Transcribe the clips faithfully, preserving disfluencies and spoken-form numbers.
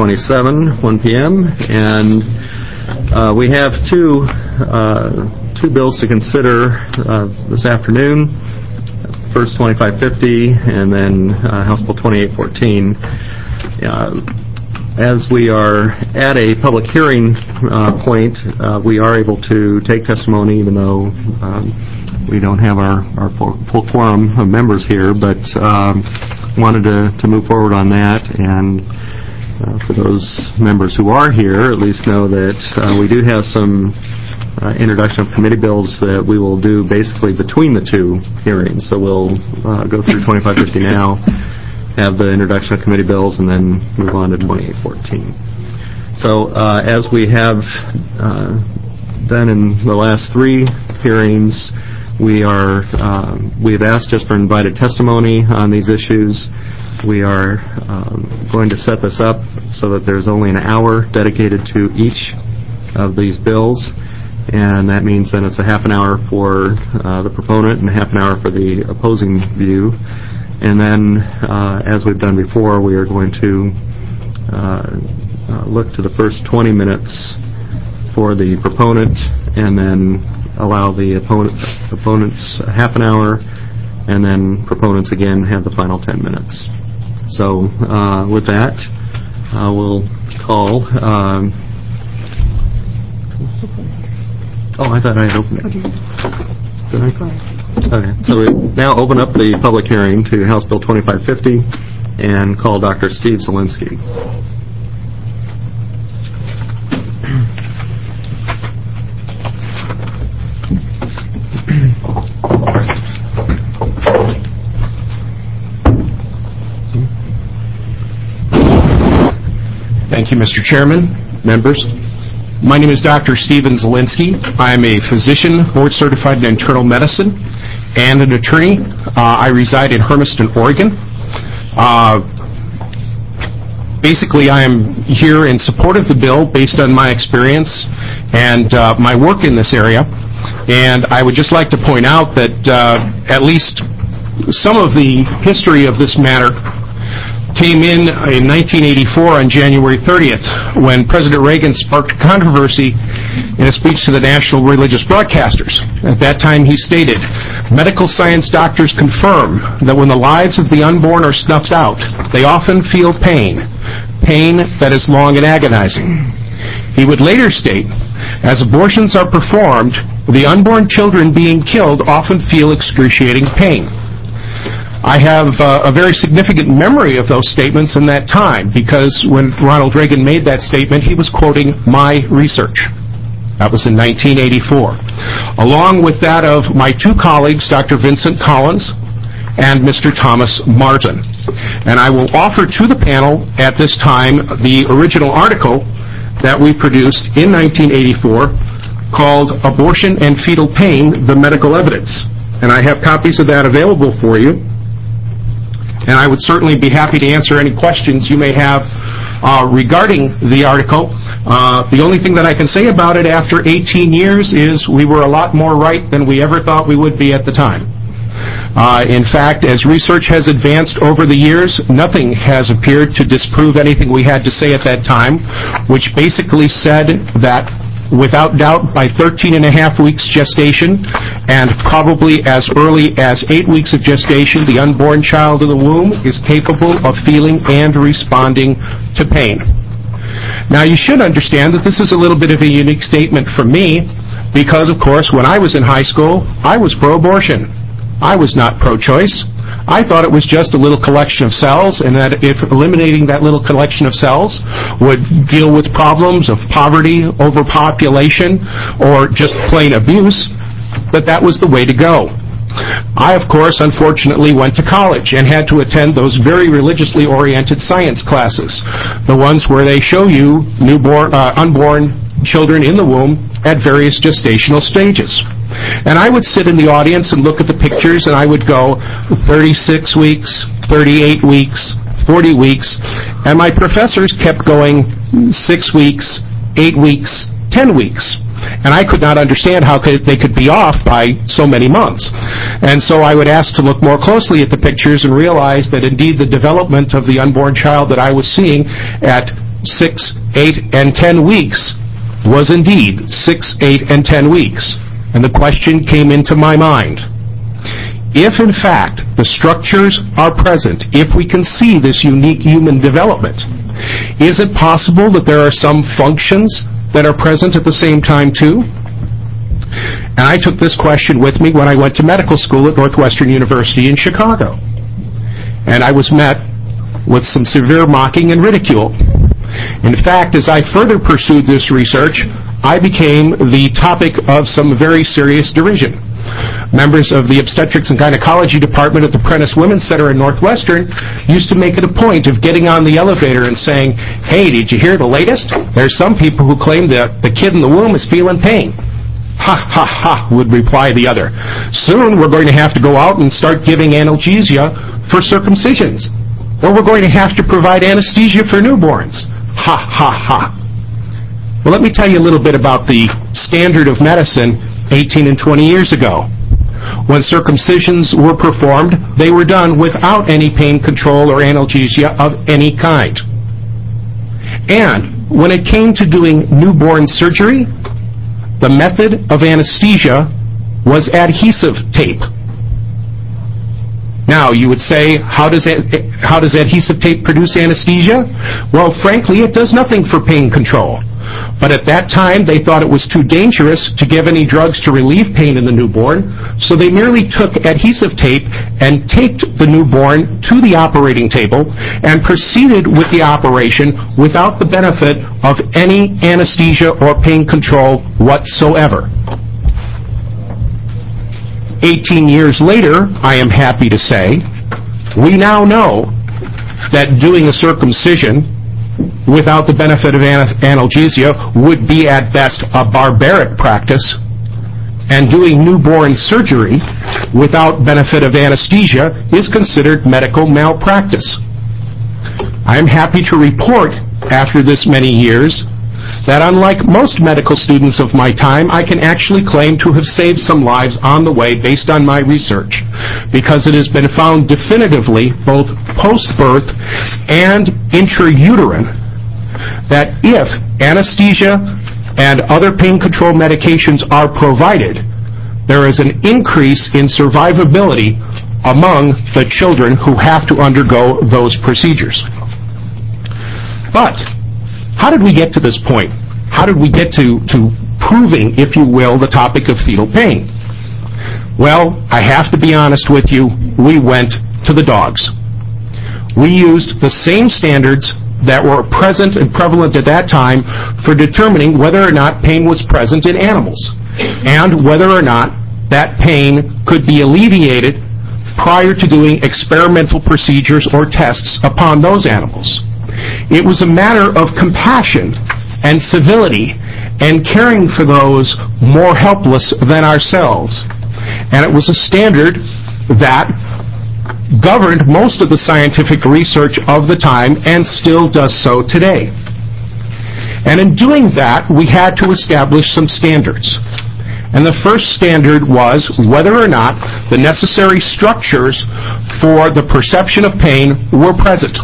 twenty-seven, one p.m. And uh, we have two uh, two bills to consider uh, this afternoon. First, twenty-five fifty, and then uh, House Bill twenty-eight fourteen. Uh, as we are at a public hearing uh, point, uh, we are able to take testimony, even though um, we don't have our, our full, full quorum of members here, but um, wanted to, to move forward on that. And uh, for those members who are here, at least know that uh, we do have some uh, introduction of committee bills that we will do basically between the two hearings. So we'll uh, go through twenty-five fifty now, have the introduction of committee bills, and then move on to twenty-eight fourteen. So uh, as we have uh, done in the last three hearings, we are uh, we have asked just for invited testimony on these issues. We are um, going to set this up so that there's only an hour dedicated to each of these bills, and that means then it's a half an hour for uh, the proponent and a half an hour for the opposing view. And then, uh, as we've done before, we are going to uh, uh, look to the first twenty minutes for the proponent, and then allow the opponent, opponents half an hour, and then proponents again have the final ten minutes. So uh, with that, uh, we'll call. Um, oh, I thought I had opened it. Did I? Okay, so we now open up the public hearing to House Bill twenty-five fifty and call Doctor Steve Zielinski. Thank you, Mister Chairman, members. My name is Doctor Steven Zielinski. I am a physician, board-certified in internal medicine, and an attorney. Uh, I reside in Hermiston, Oregon. Uh, basically, I am here in support of the bill based on my experience and uh, my work in this area. And I would just like to point out that uh, at least some of the history of this matter came in in nineteen eighty-four on January thirtieth, when President Reagan sparked controversy in a speech to the national religious broadcasters. At that time he stated, "Medical science doctors confirm that when the lives of the unborn are snuffed out, they often feel pain, pain that is long and agonizing." He would later state, "As abortions are performed, the unborn children being killed often feel excruciating pain." I have uh, a very significant memory of those statements in that time, because when Ronald Reagan made that statement, he was quoting my research. That was in nineteen eighty-four. Along with that of my two colleagues, Doctor Vincent Collins and Mister Thomas Martin. And I will offer to the panel at this time the original article that we produced in nineteen eighty-four called "Abortion and Fetal Pain, the Medical Evidence." And I have copies of that available for you. And I would certainly be happy to answer any questions you may have uh, regarding the article. Uh, the only thing that I can say about it after eighteen years is we were a lot more right than we ever thought we would be at the time. Uh, in fact, as research has advanced over the years, nothing has appeared to disprove anything we had to say at that time, which basically said that without doubt, by thirteen and a half weeks gestation, and probably as early as eight weeks of gestation, the unborn child in the womb is capable of feeling and responding to pain. Now, you should understand that this is a little bit of a unique statement for me, because, of course, when I was in high school, I was pro-abortion. I was not pro-choice. I thought it was just a little collection of cells, and that if eliminating that little collection of cells would deal with problems of poverty, overpopulation, or just plain abuse, that that was the way to go. I, of course, unfortunately went to college and had to attend those very religiously oriented science classes, the ones where they show you newborn, uh, unborn children in the womb at various gestational stages. And I would sit in the audience and look at the pictures, and I would go thirty-six weeks, thirty-eight weeks, forty weeks, and my professors kept going six weeks, eight weeks, ten weeks. And I could not understand how could, they could be off by so many months. And so I would ask to look more closely at the pictures and realize that indeed the development of the unborn child that I was seeing at six, eight, and ten weeks was indeed six, eight, and ten weeks. And the question came into my mind. If, in fact, the structures are present, if we can see this unique human development, is it possible that there are some functions that are present at the same time, too? And I took this question with me when I went to medical school at Northwestern University in Chicago. And I was met with some severe mocking and ridicule. In fact, as I further pursued this research, I became the topic of some very serious derision. Members of the obstetrics and gynecology department at the Prentice Women's Center in Northwestern used to make it a point of getting on the elevator and saying, "Hey, did you hear the latest? There's some people who claim that the kid in the womb is feeling pain." "Ha, ha, ha," would reply the other. "Soon we're going to have to go out and start giving analgesia for circumcisions. Or we're going to have to provide anesthesia for newborns." Ha, ha, ha. Well, let me tell you a little bit about the standard of medicine eighteen and twenty years ago. When circumcisions were performed, they were done without any pain control or analgesia of any kind. And when it came to doing newborn surgery, the method of anesthesia was adhesive tape. Now, you would say, how does, how does adhesive tape produce anesthesia? Well, frankly, it does nothing for pain control. But at that time, they thought it was too dangerous to give any drugs to relieve pain in the newborn, so they merely took adhesive tape and taped the newborn to the operating table and proceeded with the operation without the benefit of any anesthesia or pain control whatsoever. Eighteen years later, I am happy to say, we now know that doing a circumcision without the benefit of analgesia would be at best a barbaric practice, and doing newborn surgery without benefit of anesthesia is considered medical malpractice. I am happy to report, after this many years, that unlike most medical students of my time, I can actually claim to have saved some lives on the way based on my research, because it has been found definitively, both post-birth and intrauterine, that if anesthesia and other pain control medications are provided, there is an increase in survivability among the children who have to undergo those procedures. But how did we get to this point? How did we get to, to proving, if you will, the topic of fetal pain? Well, I have to be honest with you, we went to the dogs. We used the same standards that were present and prevalent at that time for determining whether or not pain was present in animals, and whether or not that pain could be alleviated prior to doing experimental procedures or tests upon those animals. It was a matter of compassion and civility and caring for those more helpless than ourselves. And it was a standard that governed most of the scientific research of the time and still does so today. And in doing that, we had to establish some standards. And the first standard was whether or not the necessary structures for the perception of pain were present.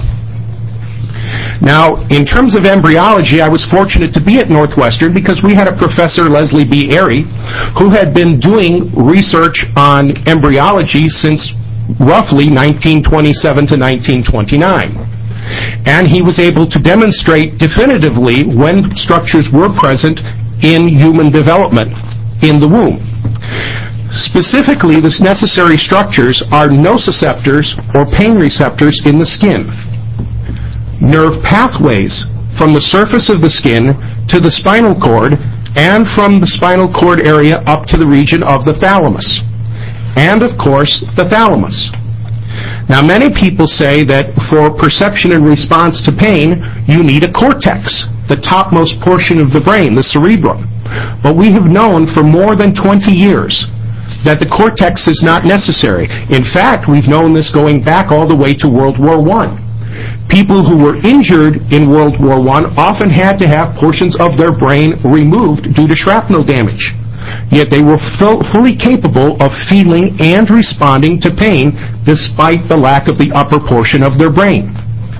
Now, in terms of embryology, I was fortunate to be at Northwestern because we had a professor, Leslie B. Airy, who had been doing research on embryology since roughly nineteen twenty-seven to nineteen twenty-nine. And he was able to demonstrate definitively when structures were present in human development in the womb. Specifically, the necessary structures are nociceptors or pain receptors in the skin, nerve pathways from the surface of the skin to the spinal cord, and from the spinal cord area up to the region of the thalamus, and of course the thalamus. Now, many people say that for perception and response to pain, you need a cortex, the topmost portion of the brain, the cerebrum. But we have known for more than twenty years that the cortex is not necessary. In fact, we've known this going back all the way to World War One. People who were injured in World War One often had to have portions of their brain removed due to shrapnel damage. Yet they were full, fully capable of feeling and responding to pain despite the lack of the upper portion of their brain.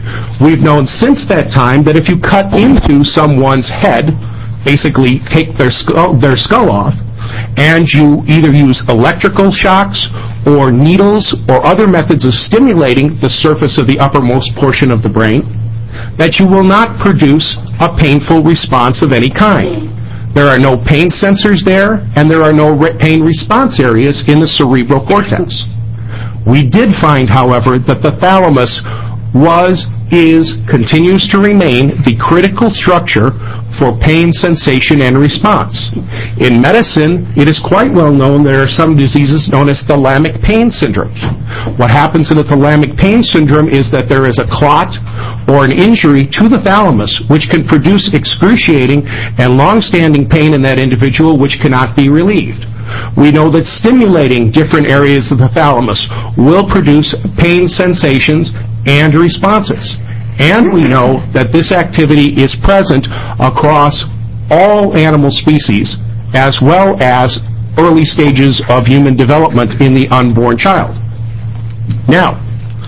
We've known since that time that if you cut into someone's head, basically take their skull, their skull off, and you either use electrical shocks or needles or other methods of stimulating the surface of the uppermost portion of the brain, that you will not produce a painful response of any kind. There are no pain sensors there, and there are no re- pain response areas in the cerebral cortex. We did find, however, that the thalamus was, is, continues to remain the critical structure for pain sensation and response. In medicine, it is quite well known there are some diseases known as thalamic pain syndrome. What happens in a thalamic pain syndrome is that there is a clot or an injury to the thalamus which can produce excruciating and long-standing pain in that individual which cannot be relieved. We know that stimulating different areas of the thalamus will produce pain sensations and responses. And we know that this activity is present across all animal species as well as early stages of human development in the unborn child. Now,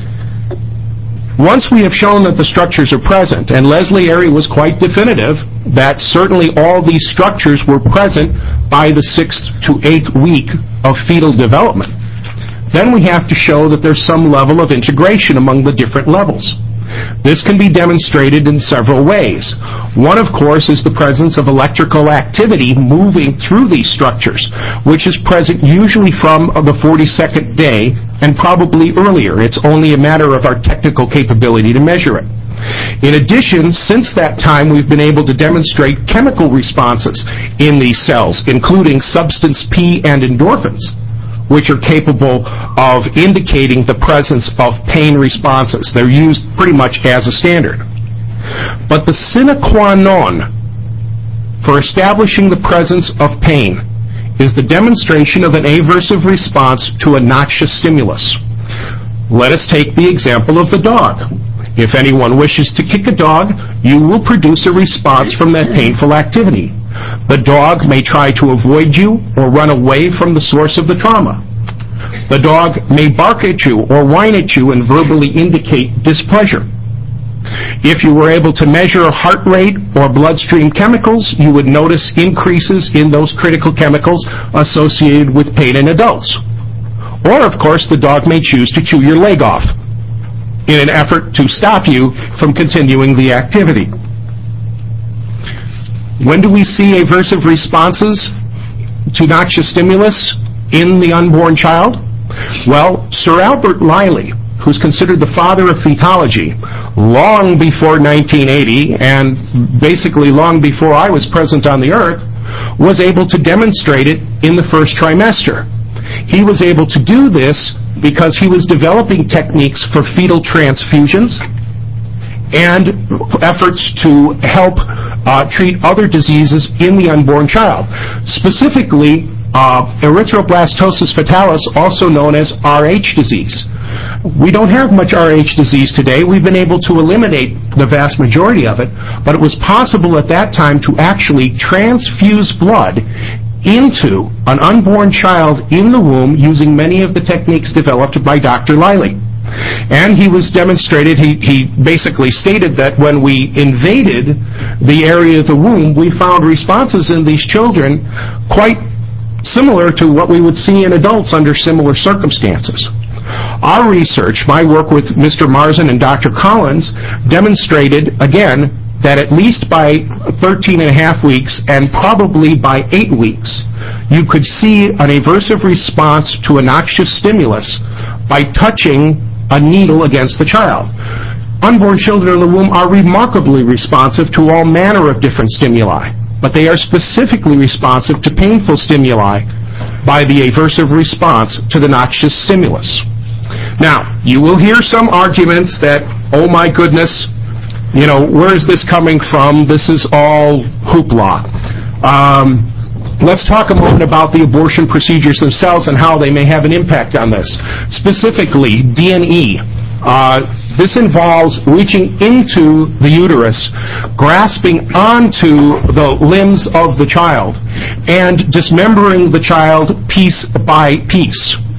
once we have shown that the structures are present, and Leslie Airy was quite definitive that certainly all these structures were present by the sixth to eighth week of fetal development, then we have to show that there's some level of integration among the different levels. This can be demonstrated in several ways. One, of course, is the presence of electrical activity moving through these structures, which is present usually from the forty-second day and probably earlier. It's only a matter of our technical capability to measure it. In addition, since that time, we've been able to demonstrate chemical responses in these cells, including substance P and endorphins, which are capable of indicating the presence of pain responses. They're used pretty much as a standard. But the sine qua non for establishing the presence of pain is the demonstration of an aversive response to a noxious stimulus. Let us take the example of the dog. If anyone wishes to kick a dog, you will produce a response from that painful activity. The dog may try to avoid you or run away from the source of the trauma. The dog may bark at you or whine at you and verbally indicate displeasure. If you were able to measure heart rate or bloodstream chemicals, you would notice increases in those critical chemicals associated with pain in adults. Or, of course, the dog may choose to chew your leg off in an effort to stop you from continuing the activity. When do we see aversive responses to noxious stimulus in the unborn child? Well, Sir Albert Liley, who's considered the father of fetology, long before nineteen eighty, and basically long before I was present on the earth, was able to demonstrate it in the first trimester. He was able to do this because he was developing techniques for fetal transfusions and efforts to help uh, treat other diseases in the unborn child. Specifically, uh, erythroblastosis fetalis, also known as R H disease. We don't have much R H disease today. We've been able to eliminate the vast majority of it, but it was possible at that time to actually transfuse blood into an unborn child in the womb using many of the techniques developed by Doctor Liley. And he was demonstrated, he, he basically stated that when we invaded the area of the womb, we found responses in these children quite similar to what we would see in adults under similar circumstances. Our research, my work with Mister Marzin and Doctor Collins, demonstrated, again, that at least by thirteen and a half weeks and probably by eight weeks, you could see an aversive response to a noxious stimulus by touching a needle against the child. Unborn children in the womb are remarkably responsive to all manner of different stimuli, but they are specifically responsive to painful stimuli by the aversive response to the noxious stimulus. Now, you will hear some arguments that, oh my goodness, you know, where is this coming from? This is all hoopla. Um, let's talk a moment about the abortion procedures themselves and how they may have an impact on this. Specifically, D and E. Uh, this involves reaching into the uterus, grasping onto the limbs of the child, and dismembering the child piece by piece.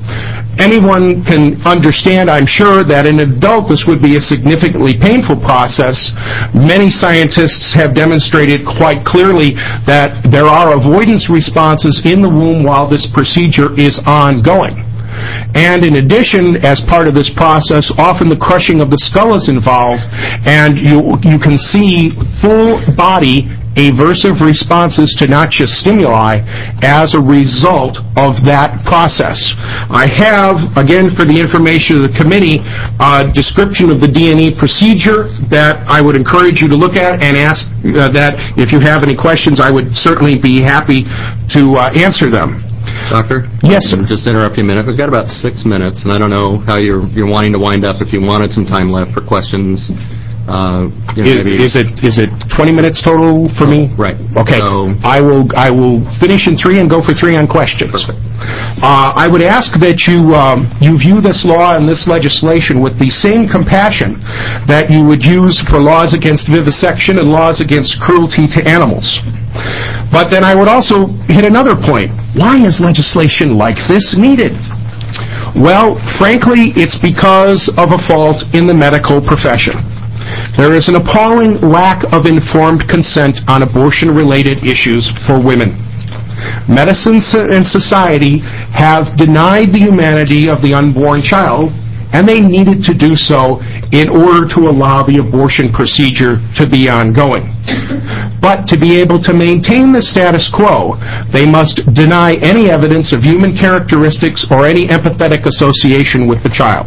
anyone can understand, I'm sure, that in an adult this would be a significantly painful process. Many scientists have demonstrated quite clearly that there are avoidance responses in the womb while this procedure is ongoing. And in addition, as part of this process, often the crushing of the skull is involved, and you, you can see full body aversive responses to noxious stimuli as a result of that process. I have, again, for the information of the committee, a description of the D and E procedure that I would encourage you to look at and ask uh, that if you have any questions, I would certainly be happy to uh, answer them. Doctor? Yes, sir. Just interrupt you a minute. We've got about six minutes, and I don't know how you're, you're wanting to wind up. If you wanted some time left for questions, Uh, you know, is, is it is it twenty minutes total for oh, me? Right. Okay. So, I will I will finish in three and go for three on questions. Perfect. Uh, I would ask that you um, you view this law and this legislation with the same compassion that you would use for laws against vivisection and laws against cruelty to animals. But then I would also hit another point. Why is legislation like this needed? Well, frankly, it's because of a fault in the medical profession. There is an appalling lack of informed consent on abortion-related issues for women. Medicine and society have denied the humanity of the unborn child, and they needed to do so in order to allow the abortion procedure to be ongoing. But to be able to maintain the status quo, they must deny any evidence of human characteristics or any empathetic association with the child.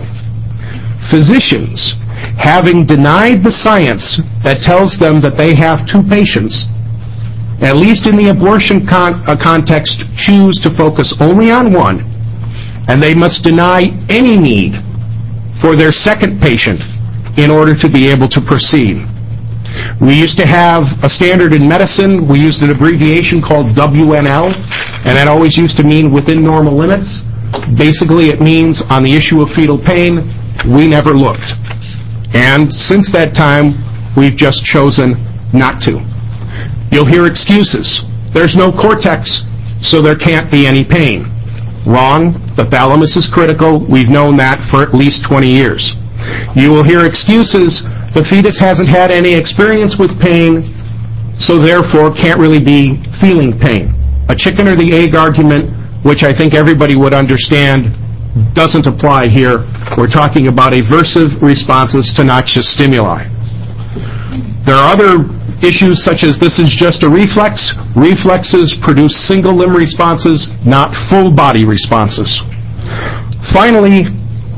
Physicians, having denied the science that tells them that they have two patients, at least in the abortion con- uh, context, choose to focus only on one, and they must deny any need for their second patient in order to be able to proceed. We used to have a standard in medicine. We used an abbreviation called W N L, and that always used to mean within normal limits. Basically, it means on the issue of fetal pain, we never looked. And since that time, we've just chosen not to. You'll hear excuses. There's no cortex, so there can't be any pain. Wrong. The thalamus is critical. We've known that for at least twenty years. You will hear excuses. The fetus hasn't had any experience with pain, so therefore can't really be feeling pain. A chicken or the egg argument, which I think everybody would understand, doesn't apply here. We're talking about aversive responses to noxious stimuli. There are other issues such as this is just a reflex. Reflexes produce single limb responses, not full body responses. Finally,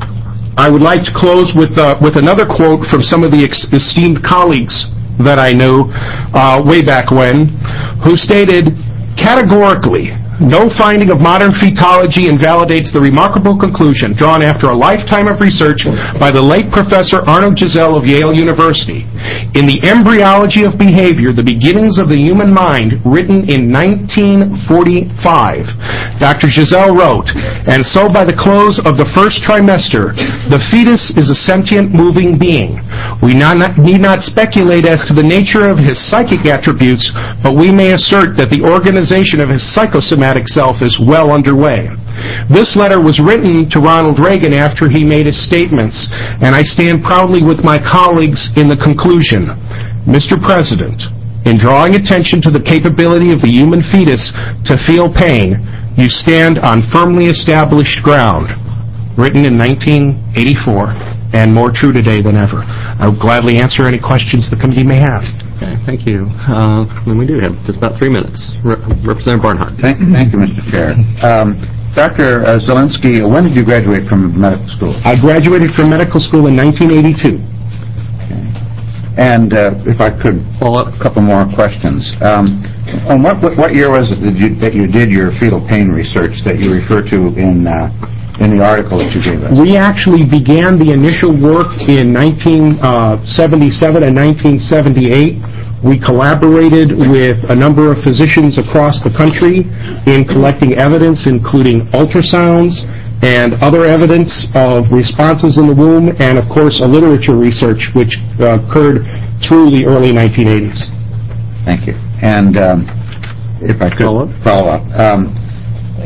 I would like to close with uh, with another quote from some of the ex- esteemed colleagues that I knew uh, way back when, who stated categorically, no finding of modern fetology invalidates the remarkable conclusion drawn after a lifetime of research by the late Professor Arnold Giselle of Yale University. In The Embryology of Behavior, The Beginnings of the Human Mind, written in nineteen forty-five, Doctor Giselle wrote, "And so by the close of the first trimester, the fetus is a sentient moving being. We not, need not speculate as to the nature of his psychic attributes, but we may assert that the organization of his psychosomatic self is well underway." This letter was written to Ronald Reagan after he made his statements, and I stand proudly with my colleagues in the conclusion. Mister President, in drawing attention to the capability of the human fetus to feel pain, you stand on firmly established ground. Written in nineteen eighty-four, and more true today than ever. I will gladly answer any questions the committee may have. Okay, thank you. Uh, and we do have just about three minutes. Re- Representative Barnhart. Thank, thank you, Mister Chair. Um, Doctor Uh, Zielinski, when did you graduate from medical school? I graduated from medical school in nineteen eighty-two. Okay. And uh, if I could follow up a couple more questions. Um, on what, what what year was it that you, that you did your fetal pain research that you refer to in uh, in the article that you gave us? We actually began the initial work in nineteen seventy-seven and nineteen seventy-eight. We collaborated with a number of physicians across the country in collecting evidence, including ultrasounds and other evidence of responses in the womb, and of course a literature research which uh, occurred through the early nineteen eighties. Thank you. And um, if I could follow up, follow up. Um,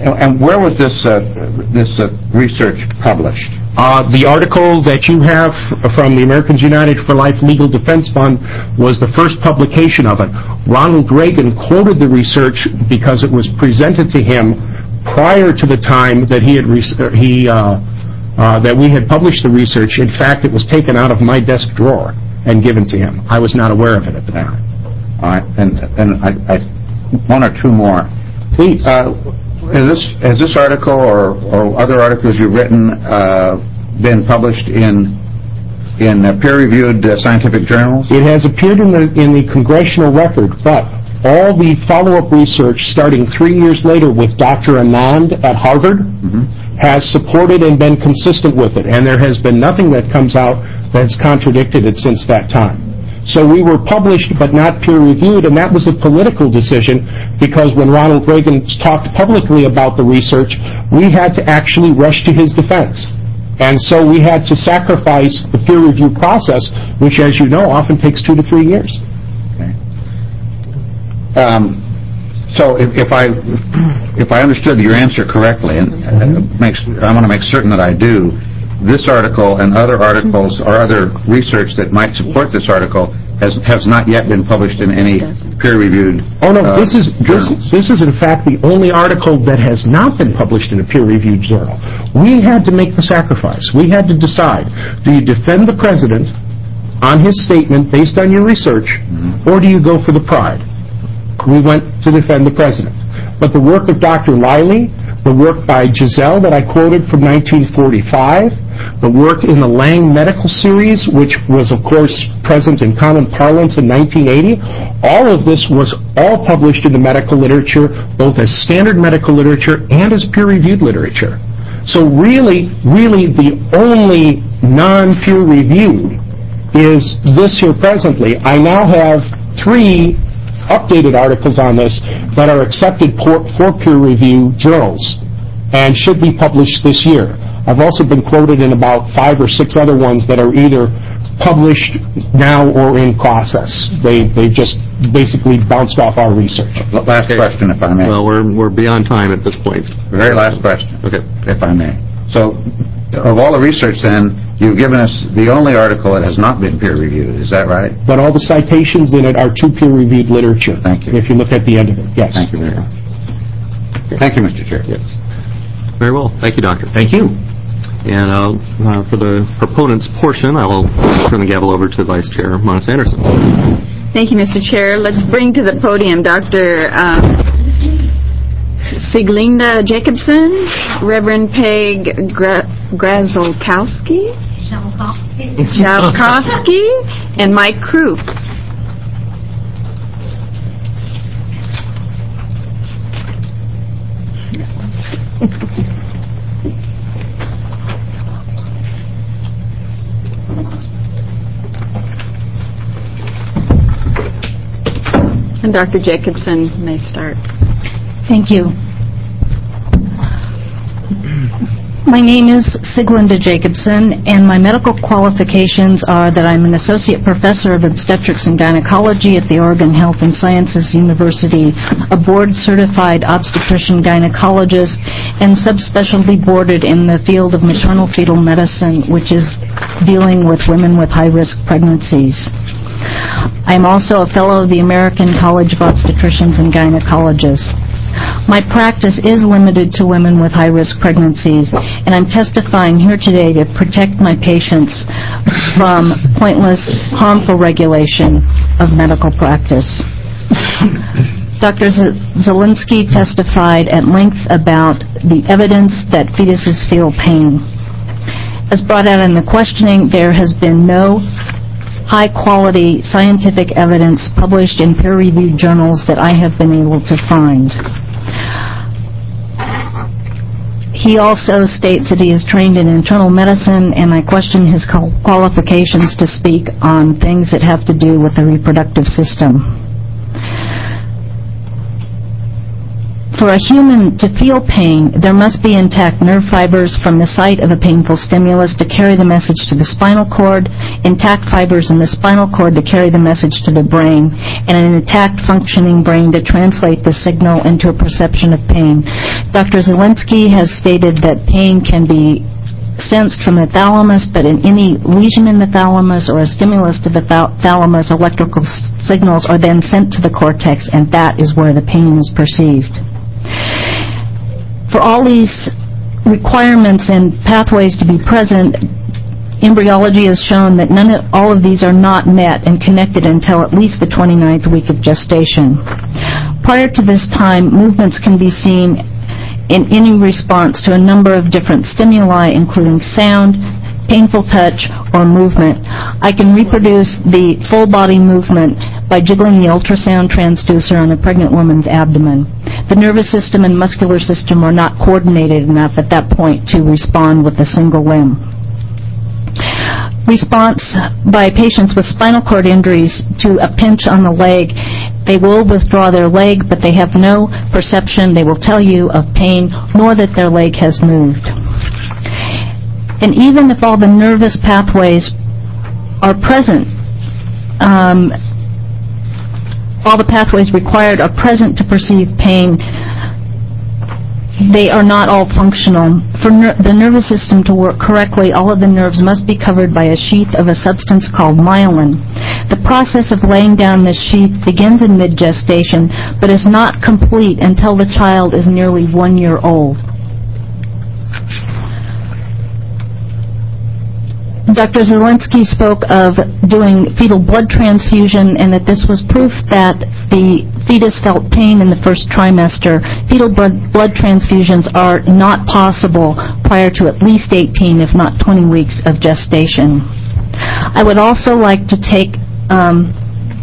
And where was this uh, this uh, research published? Uh, the article that you have from the Americans United for Life Legal Defense Fund was the first publication of it. Ronald Reagan quoted the research because it was presented to him prior to the time that he had re- he uh, uh, that we had published the research. In fact, it was taken out of my desk drawer and given to him. I was not aware of it at the time. All right, and and I, I one or two more, please. Uh, Has this has this article or, or other articles you've written uh, been published in in uh, peer-reviewed uh, scientific journals? It has appeared in the in the Congressional Record, but all the follow-up research starting three years later with Doctor Anand at Harvard mm-hmm. has supported and been consistent with it, and there has been nothing that comes out that's contradicted it since that time. So we were published but not peer-reviewed, and that was a political decision because when Ronald Reagan talked publicly about the research, we had to actually rush to his defense. And so we had to sacrifice the peer review process, which, as you know, often takes two to three years. Okay. Um, so if, if I if I understood your answer correctly, and uh, makes, I want to make certain that I do, this article and other articles or other research that might support this article has has not yet been published in any peer-reviewed. Oh no, uh, this is this, this is in fact the only article that has not been published in a peer-reviewed journal. We had to make the sacrifice. We had to decide: do you defend the president on his statement based on your research, mm-hmm. or do you go for the pride? We went to defend the president. But the work of Doctor Liley, the work by Giselle that I quoted from nineteen forty-five, the work in the Lang Medical Series, which was, of course, present in common parlance in nineteen eighty, all of this was all published in the medical literature, both as standard medical literature and as peer-reviewed literature. So really, really the only non-peer-reviewed is this here presently. I now have three updated articles on this that are accepted for, for peer review journals and should be published this year. I've also been quoted in about five or six other ones that are either published now or in process. They they just basically bounced off our research. Last okay. question, if I may. Well, we're we're beyond time at this point. Very last question, okay, if I may. So, of all the research, then, you've given us the only article that has not been peer-reviewed. Is that right? But all the citations in it are to peer-reviewed literature. Thank you. If you look at the end of it, yes. Thank you very much. Thank you, Mister Chair. Yes. Very well. Thank you, Doctor. Thank you. And uh, uh, for the proponent's portion, I will turn the gavel over to Vice Chair Monis Anderson. Thank you, Mister Chair. Let's bring to the podium Doctor Um, Siglinda Jacobson, Reverend Peg Gra- Grazolkowski, Jalkowski, and Mike Krupp. And Doctor Jacobson may start. Thank you. My name is Siglinda Jacobson, and my medical qualifications are that I'm an associate professor of obstetrics and gynecology at the Oregon Health and Sciences University, a board-certified obstetrician gynecologist, and subspecialty boarded in the field of maternal-fetal medicine, which is dealing with women with high-risk pregnancies. I'm also a fellow of the American College of Obstetricians and Gynecologists. My practice is limited to women with high-risk pregnancies, and I'm testifying here today to protect my patients from pointless, harmful regulation of medical practice. Doctor Zelinsky testified at length about the evidence that fetuses feel pain. As brought out in the questioning, there has been no high-quality scientific evidence published in peer-reviewed journals that I have been able to find. He also states that he is trained in internal medicine, and I question his qualifications to speak on things that have to do with the reproductive system. For a human to feel pain, there must be intact nerve fibers from the site of a painful stimulus to carry the message to the spinal cord, intact fibers in the spinal cord to carry the message to the brain, and an intact functioning brain to translate the signal into a perception of pain. Doctor Zielinski has stated that pain can be sensed from the thalamus, but in any lesion in the thalamus or a stimulus to the thalamus, electrical signals are then sent to the cortex, and that is where the pain is perceived. For all these requirements and pathways to be present, embryology has shown that none of, all of these are not met and connected until at least the twenty-ninth week of gestation. Prior to this time, movements can be seen in any response to a number of different stimuli, including sound, painful touch, or movement. I can reproduce the full body movement by jiggling the ultrasound transducer on a pregnant woman's abdomen. The nervous system and muscular system are not coordinated enough at that point to respond with a single limb. Response by patients with spinal cord injuries to a pinch on the leg, they will withdraw their leg, but they have no perception, they will tell you, of pain, nor that their leg has moved. And even if all the nervous pathways are present, um, all the pathways required are present to perceive pain, they are not all functional. For ner- the nervous system to work correctly, all of the nerves must be covered by a sheath of a substance called myelin. The process of laying down this sheath begins in mid-gestation, but is not complete until the child is nearly one year old. Doctor Zielinski spoke of doing fetal blood transfusion and that this was proof that the fetus felt pain in the first trimester. Fetal blood transfusions are not possible prior to at least eighteen, if not twenty weeks of gestation. I would also like to take um,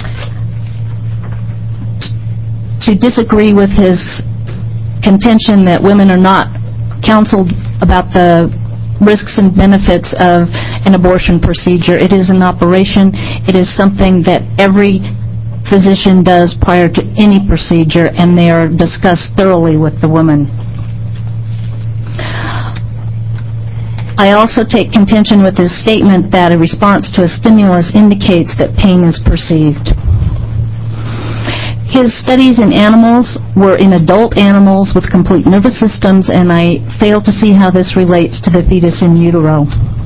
to disagree with his contention that women are not counseled about the risks and benefits of an abortion procedure. It is an operation. It is something that every physician does prior to any procedure, and they are discussed thoroughly with the woman. I also take contention with his statement that a response to a stimulus indicates that pain is perceived. His studies in animals were in adult animals with complete nervous systems, and I fail to see how this relates to the fetus in utero.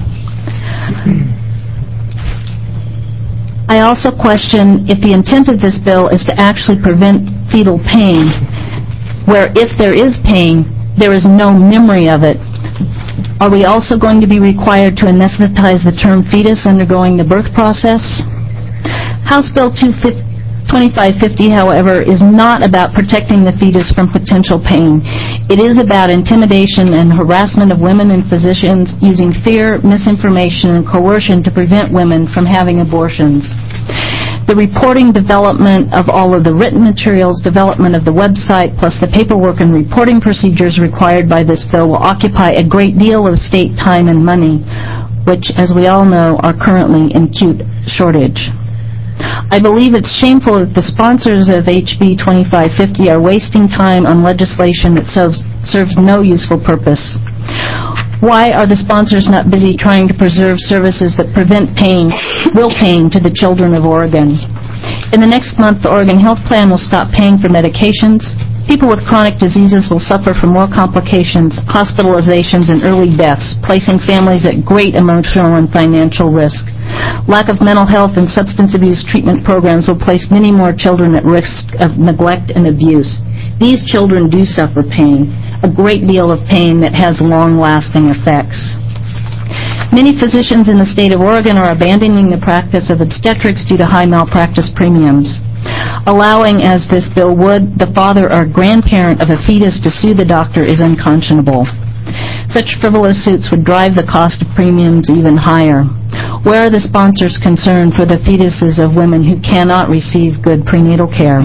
I also question if the intent of this bill is to actually prevent fetal pain, where if there is pain, there is no memory of it. Are we also going to be required to anesthetize the term fetus undergoing the birth process? House Bill twenty-five fifty, however, is not about protecting the fetus from potential pain. It is about intimidation and harassment of women and physicians using fear, misinformation, and coercion to prevent women from having abortions. The reporting development of all of the written materials, development of the website, plus the paperwork and reporting procedures required by this bill will occupy a great deal of state time and money, which, as we all know, are currently in acute shortage. I believe it's shameful that the sponsors of H B twenty-five fifty are wasting time on legislation that serves, serves no useful purpose. Why are the sponsors not busy trying to preserve services that prevent pain, real pain, to the children of Oregon? In the next month, the Oregon Health Plan will stop paying for medications. People with chronic diseases will suffer from more complications, hospitalizations, and early deaths, placing families at great emotional and financial risk. Lack of mental health and substance abuse treatment programs will place many more children at risk of neglect and abuse. These children do suffer pain, a great deal of pain that has long-lasting effects. Many physicians in the state of Oregon are abandoning the practice of obstetrics due to high malpractice premiums. Allowing, as this bill would, the father or grandparent of a fetus to sue the doctor is unconscionable. Such frivolous suits would drive the cost of premiums even higher. Where are the sponsors concerned for the fetuses of women who cannot receive good prenatal care?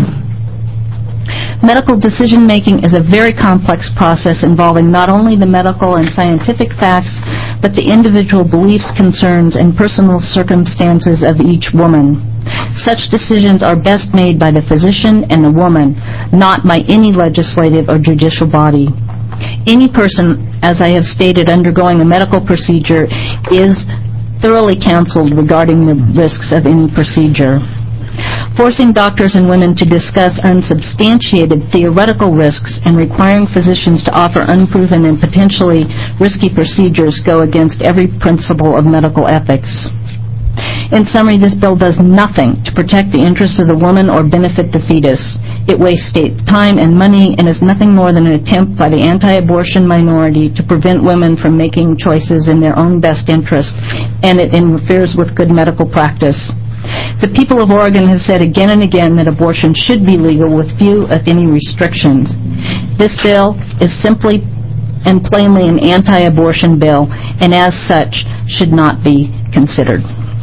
Medical decision-making is a very complex process involving not only the medical and scientific facts, but the individual beliefs, concerns, and personal circumstances of each woman. Such decisions are best made by the physician and the woman, not by any legislative or judicial body. Any person, as I have stated, undergoing a medical procedure is thoroughly counseled regarding the risks of any procedure. Forcing doctors and women to discuss unsubstantiated theoretical risks and requiring physicians to offer unproven and potentially risky procedures go against every principle of medical ethics. In summary, this bill does nothing to protect the interests of the woman or benefit the fetus. It wastes state time and money and is nothing more than an attempt by the anti-abortion minority to prevent women from making choices in their own best interest, and it interferes with good medical practice. The people of Oregon have said again and again that abortion should be legal with few, if any, restrictions. This bill is simply and plainly an anti-abortion bill, and as such should not be considered.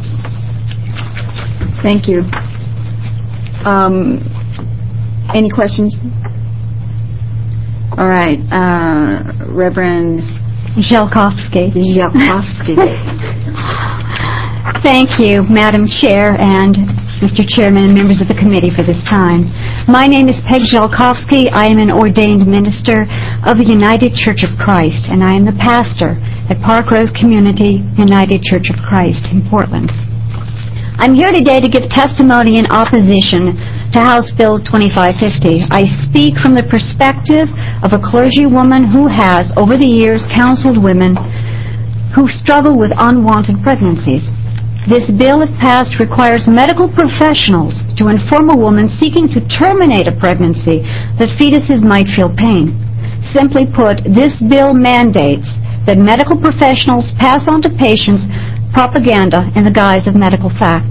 Thank you. Um, any questions? All right. Uh, Reverend Ziolkowski. Ziolkowski. Thank you, Madam Chair and Mister Chairman and members of the committee for this time. My name is Peg Ziolkowski. I am an ordained minister of the United Church of Christ, and I am the pastor at Park Rose Community United Church of Christ in Portland. I'm here today to give testimony in opposition to House Bill twenty-five fifty. I speak from the perspective of a clergywoman who has, over the years, counseled women who struggle with unwanted pregnancies. This bill, if passed, requires medical professionals to inform a woman seeking to terminate a pregnancy that fetuses might feel pain. Simply put, this bill mandates that medical professionals pass on to patients propaganda in the guise of medical fact.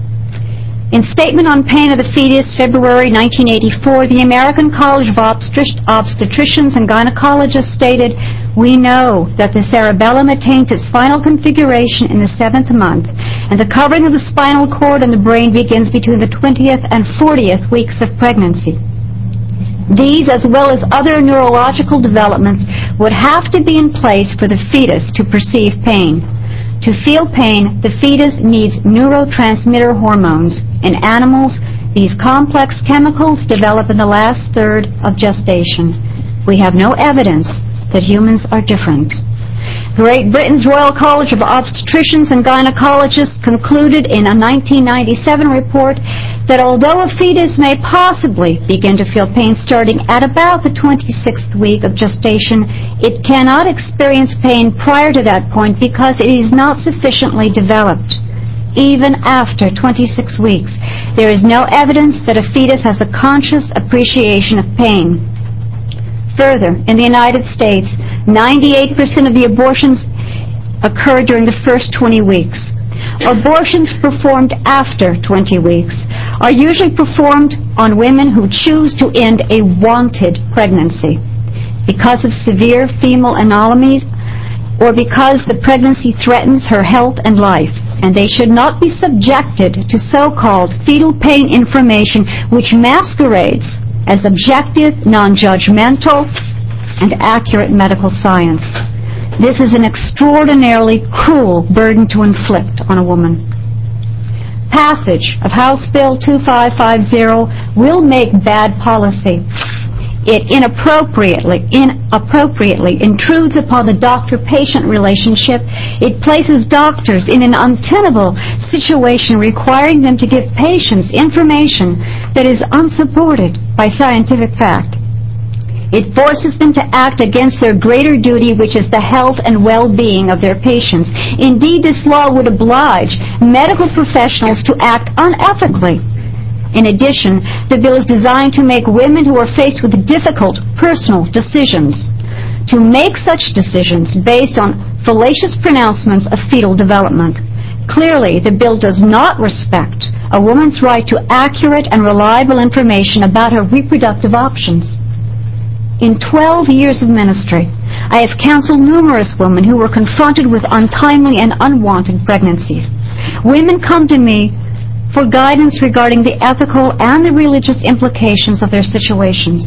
In Statement on Pain of the Fetus, February nineteen eighty-four, the American College of Obstet- Obstetricians and Gynecologists stated, "We know that the cerebellum attains its final configuration in the seventh month, and the covering of the spinal cord and the brain begins between the twentieth and fortieth weeks of pregnancy. These, as well as other neurological developments, would have to be in place for the fetus to perceive pain. To feel pain, the fetus needs neurotransmitter hormones. In animals, these complex chemicals develop in the last third of gestation. We have no evidence that humans are different." Great Britain's Royal College of Obstetricians and Gynecologists concluded in a nineteen ninety-seven report that although a fetus may possibly begin to feel pain starting at about the twenty-sixth week of gestation, it cannot experience pain prior to that point because it is not sufficiently developed. Even after twenty-six weeks, there is no evidence that a fetus has a conscious appreciation of pain. Further, in the United States, ninety-eight percent of the abortions occur during the first twenty weeks. Abortions performed after twenty weeks are usually performed on women who choose to end a wanted pregnancy because of severe female anomalies or because the pregnancy threatens her health and life, and they should not be subjected to so-called fetal pain information which masquerades as objective, non-judgmental, and accurate medical science. This is an extraordinarily cruel burden to inflict on a woman. Passage of House Bill twenty-five fifty will make bad policy. It inappropriately, inappropriately intrudes upon the doctor-patient relationship. It places doctors in an untenable situation, requiring them to give patients information that is unsupported by scientific fact. It forces them to act against their greater duty, which is the health and well-being of their patients. Indeed, this law would oblige medical professionals to act unethically. In addition, the bill is designed to make women who are faced with difficult personal decisions to make such decisions based on fallacious pronouncements of fetal development. Clearly, the bill does not respect a woman's right to accurate and reliable information about her reproductive options. In twelve years of ministry, I have counseled numerous women who were confronted with untimely and unwanted pregnancies. Women come to me for guidance regarding the ethical and the religious implications of their situations.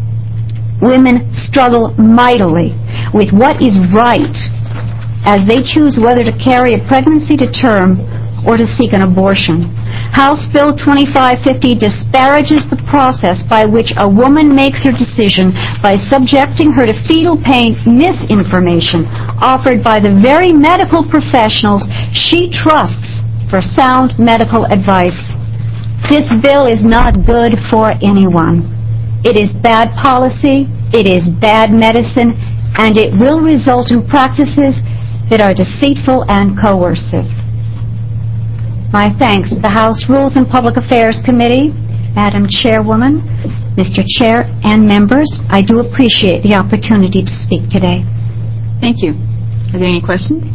Women struggle mightily with what is right as they choose whether to carry a pregnancy to term or to seek an abortion. House Bill twenty-five fifty disparages the process by which a woman makes her decision by subjecting her to fetal pain misinformation offered by the very medical professionals she trusts for sound medical advice. This bill is not good for anyone. It is bad policy, it is bad medicine, and it will result in practices that are deceitful and coercive. My thanks to the House Rules and Public Affairs Committee, Madam Chairwoman, Mister Chair, and members. I do appreciate the opportunity to speak today. Thank you. Are there any questions?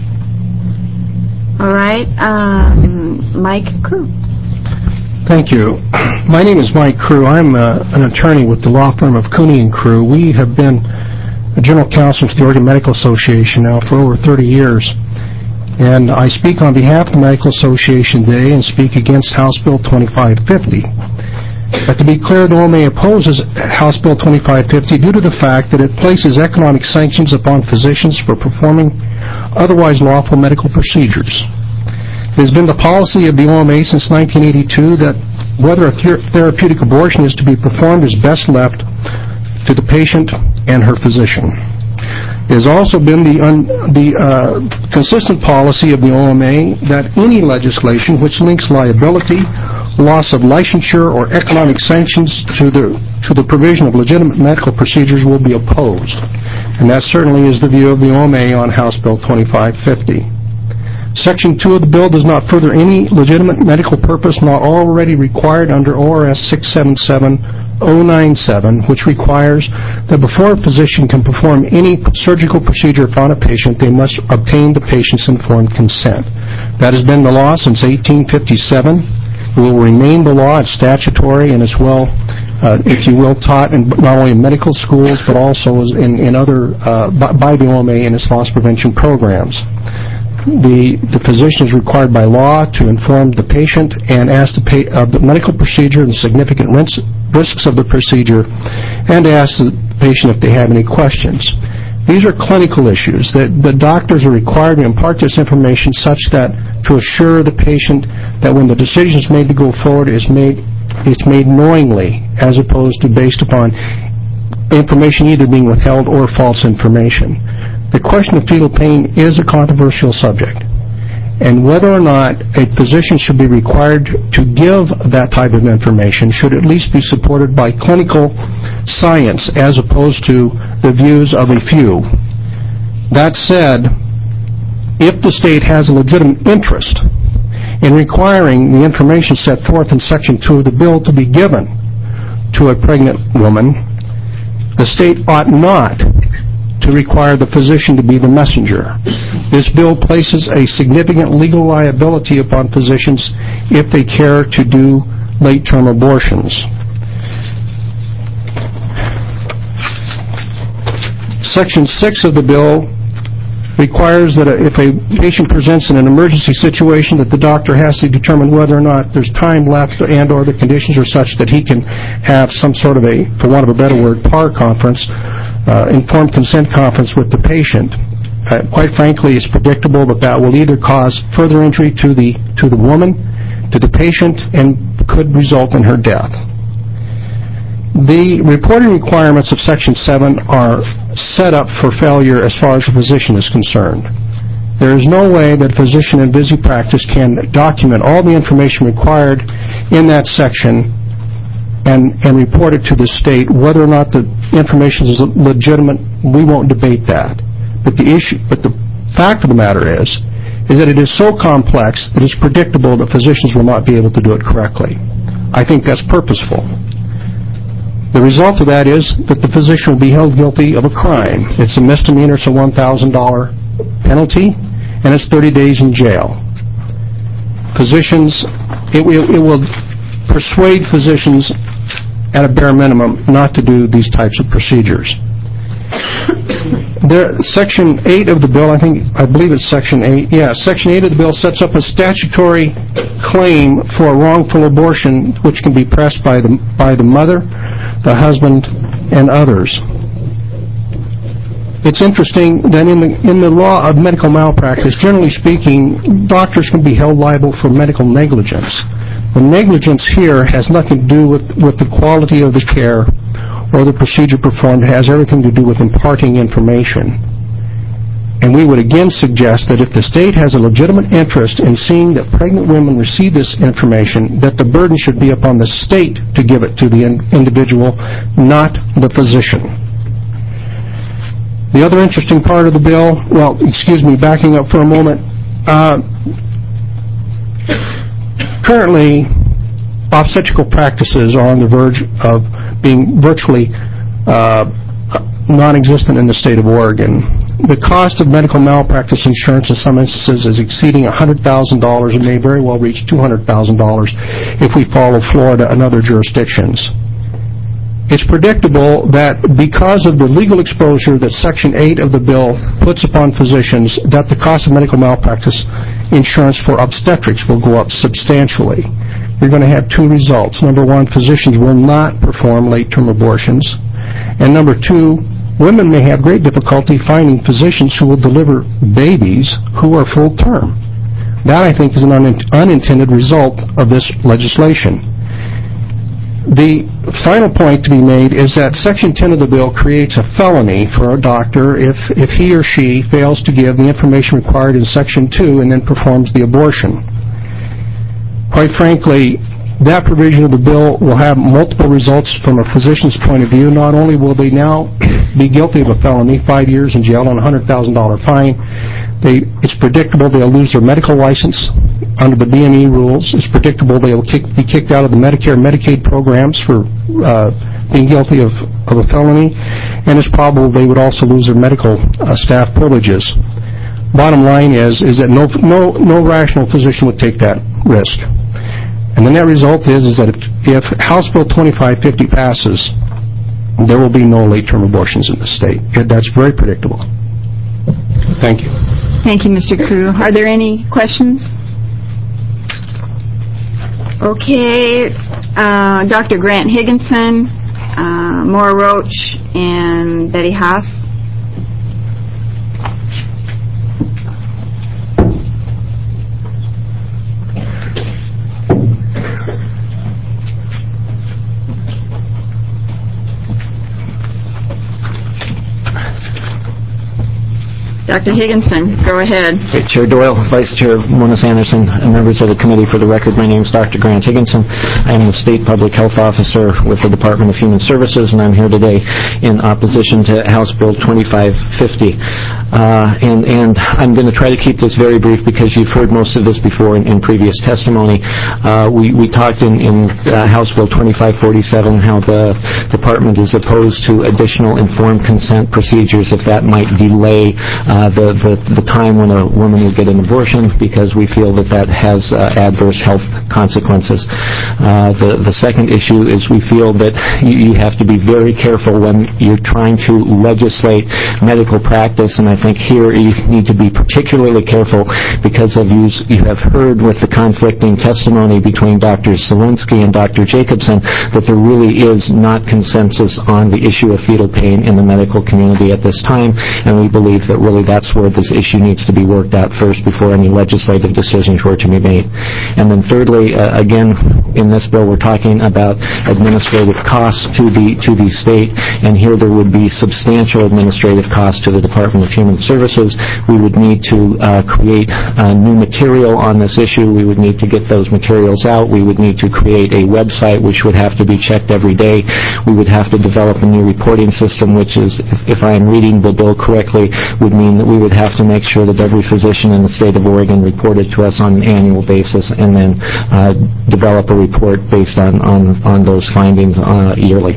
All right. Um, Mike Crew. Thank you. My name is Mike Crew. I'm uh, an attorney with the law firm of Cooney and Crew. We have been a general counsel to the Oregon Medical Association now for over thirty years. And I speak on behalf of the Medical Association today and speak against House Bill twenty-five fifty. But to be clear, the O M A opposes House Bill twenty-five fifty due to the fact that it places economic sanctions upon physicians for performing otherwise lawful medical procedures. It has been the policy of the O M A since nineteen eighty-two that whether a ther- therapeutic abortion is to be performed is best left to the patient and her physician. It has also been the, un- the uh, consistent policy of the O M A that any legislation which links liability, loss of licensure, or economic sanctions to the to the provision of legitimate medical procedures will be opposed. And that certainly is the view of the O M A on House Bill twenty-five fifty. Section two of the bill does not further any legitimate medical purpose not already required under O R S six seven seven oh nine seven, which requires that before a physician can perform any surgical procedure upon a patient, they must obtain the patient's informed consent. That has been the law since eighteen fifty-seven. It will remain the law. It's statutory and it's well, uh, if you will, taught in not only in medical schools but also in, in other, uh, by, by the O M A in its loss prevention programs. The, the physician is required by law to inform the patient and ask the, pa- uh, the medical procedure and the significant ris- risks of the procedure, and ask the patient if they have any questions. These are clinical issues that the doctors are required to impart this information such that to assure the patient that when the decision is made to go forward is made it's made knowingly as opposed to based upon information either being withheld or false information. The question of fetal pain is a controversial subject, and whether or not a physician should be required to give that type of information should at least be supported by clinical science as opposed to the views of a few. That said, if the state has a legitimate interest in requiring the information set forth in Section two of the bill to be given to a pregnant woman, the state ought not to require the physician to be the messenger. This bill places a significant legal liability upon physicians if they care to do late-term abortions. Section six of the bill requires that if a patient presents in an emergency situation that the doctor has to determine whether or not there's time left and or the conditions are such that he can have some sort of a, for want of a better word, P A R conference, uh, informed consent conference with the patient. Uh, quite frankly, it's predictable that that will either cause further injury to the to the woman, to the patient, and could result in her death. The reporting requirements of Section seven are set up for failure as far as the physician is concerned. There is no way that a physician in busy practice can document all the information required in that section and, and report it to the state. Whether or not the information is legitimate, we won't debate that. But the issue, but the fact of the matter is, is that it is so complex that it's predictable that physicians will not be able to do it correctly. I think that's purposeful. The result of that is that the physician will be held guilty of a crime. It's a misdemeanor, it's a one thousand dollars penalty, and it's thirty days in jail. Physicians, it, it, it will persuade physicians at a bare minimum not to do these types of procedures. There, Section eight of the bill, I think, I believe it's Section eight, yeah, Section eight of the bill sets up a statutory claim for a wrongful abortion which can be pressed by the, by the mother, the husband, and others. it's interesting that in the in the law of medical malpractice, generally speaking, doctors can be held liable for medical negligence. The negligence here has nothing to do with, with the quality of the care or the procedure performed. It has everything to do with imparting information. And we would again suggest that if the state has a legitimate interest in seeing that pregnant women receive this information, that the burden should be upon the state to give it to the in- individual, not the physician. The other interesting part of the bill, well, excuse me, backing up for a moment, uh, currently obstetrical practices are on the verge of being virtually uh, non-existent in the state of Oregon. The cost of medical malpractice insurance in some instances is exceeding one hundred thousand dollars and may very well reach two hundred thousand dollars if we follow Florida and other jurisdictions. It's predictable that because of the legal exposure that Section eight of the bill puts upon physicians, that the cost of medical malpractice insurance for obstetrics will go up substantially. You're going to have two results. Number one, physicians will not perform late-term abortions. And number two, women may have great difficulty finding physicians who will deliver babies who are full-term. That, I think, is an un- unintended result of this legislation. The final point to be made is that Section ten of the bill creates a felony for a doctor if, if he or she fails to give the information required in Section two and then performs the abortion. Quite frankly, that provision of the bill will have multiple results from a physician's point of view. Not only will they now be guilty of a felony, five years in jail and a one hundred thousand dollars fine, they, it's predictable they'll lose their medical license under the B M E rules. It's predictable they will kick, be kicked out of the Medicare and Medicaid programs for uh, being guilty of, of a felony, and it's probable they would also lose their medical uh, staff privileges. Bottom line is, is that no, no, no rational physician would take that risk. And the net result is, is that if, if House Bill twenty-five fifty passes, there will be no late-term abortions in the state. That's very predictable. Thank you. Thank you, Mister Crew. Are there any questions? Okay, uh, Doctor Grant Higginson, uh, Maura Roach, and Betty Haas. Doctor Higginson, go ahead. Okay, Chair Doyle, Vice Chair Moniz Anderson, and members of the committee. For the record, my name is Doctor Grant Higginson. I am the State Public Health Officer with the Department of Human Services, and I'm here today in opposition to House Bill twenty-five fifty. Uh, and, and I'm going to try to keep this very brief because you've heard most of this before in, in previous testimony. Uh, we, we talked in, in uh, House Bill twenty-five forty-seven how the Department is opposed to additional informed consent procedures if that might delay uh, the, the, the time when a woman will get an abortion, because we feel that that has uh, adverse health consequences. Uh, the, the second issue is we feel that you, you have to be very careful when you're trying to legislate medical practice, and I think here you need to be particularly careful because of you, you have heard with the conflicting testimony between Doctor Zelinsky and Doctor Jacobson that there really is not consensus on the issue of fetal pain in the medical community at this time, and we believe that really that's where this issue needs to be worked out first before any legislative decisions were to be made. And then thirdly, uh, again, in this bill we're talking about administrative costs to the to the state, and here there would be substantial administrative costs to the Department of Human Services. We would need to uh, create uh, new material on this issue. We would need to get those materials out. We would need to create a website which would have to be checked every day. We would have to develop a new reporting system, which is, if, if I am reading the bill correctly, would mean that we would have to make sure that every physician in the state of Oregon reported to us on an annual basis, and then uh, develop a report based on, on, on those findings uh, yearly.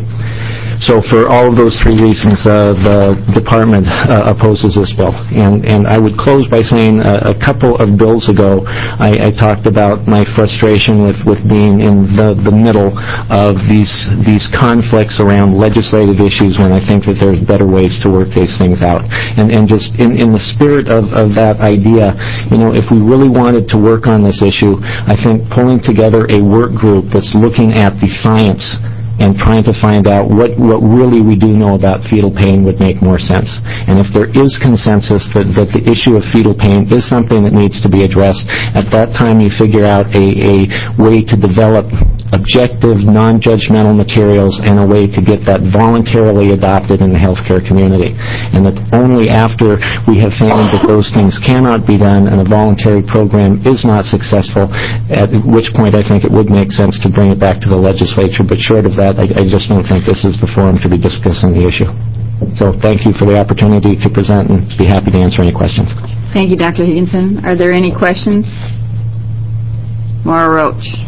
So for all of those three reasons, uh, the department uh, opposes this bill. And, and I would close by saying uh, a couple of bills ago, I, I talked about my frustration with, with being in the, the middle of these these conflicts around legislative issues when I think that there's better ways to work these things out. And, and just in, in the spirit of, of that idea, you know, if we really wanted to work on this issue, I think pulling together a work group that's looking at the science and trying to find out what, what really we do know about fetal pain would make more sense. And if there is consensus that, that the issue of fetal pain is something that needs to be addressed, at that time you figure out a, a way to develop objective, non-judgmental materials and a way to get that voluntarily adopted in the healthcare community. And that only after we have found that those things cannot be done and a voluntary program is not successful, at which point I think it would make sense to bring it back to the legislature. But short of that, I, I just don't think this is the forum to be discussing the issue. So thank you for the opportunity to present, and be happy to answer any questions. Thank you, Doctor Higginson. Are there any questions? Maura Roach.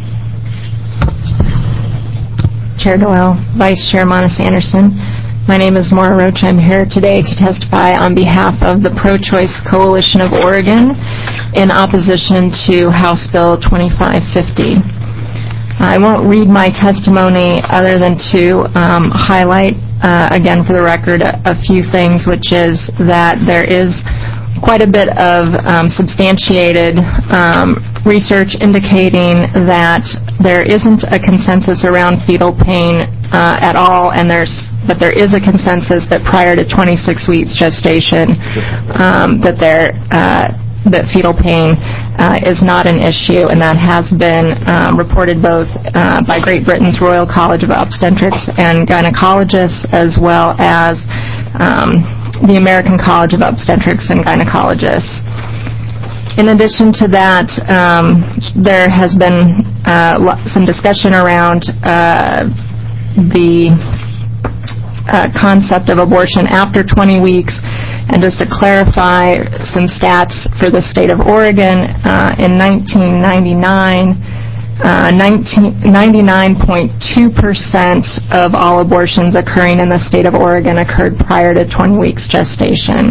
Chair Doyle, Vice Chair Monis Anderson. My name is Maura Roach. I'm here today to testify on behalf of the Pro-Choice Coalition of Oregon in opposition to House Bill twenty-five fifty. I won't read my testimony other than to um, highlight, uh, again for the record, a, a few things, which is that there is quite a bit of um, substantiated um, research indicating that there isn't a consensus around fetal pain uh, at all, and there's but there is a consensus that prior to twenty-six weeks gestation, um, that there uh, that fetal pain uh, is not an issue, and that has been um, reported both uh, by Great Britain's Royal College of Obstetrics and Gynecologists, as well as um, the American College of Obstetrics and Gynecologists. In addition to that, um, there has been uh, some discussion around uh, the uh, concept of abortion after twenty weeks. And just to clarify some stats for the state of Oregon, uh, in nineteen ninety-nine, uh, ninety-nine point two percent of all abortions occurring in the state of Oregon occurred prior to twenty weeks gestation.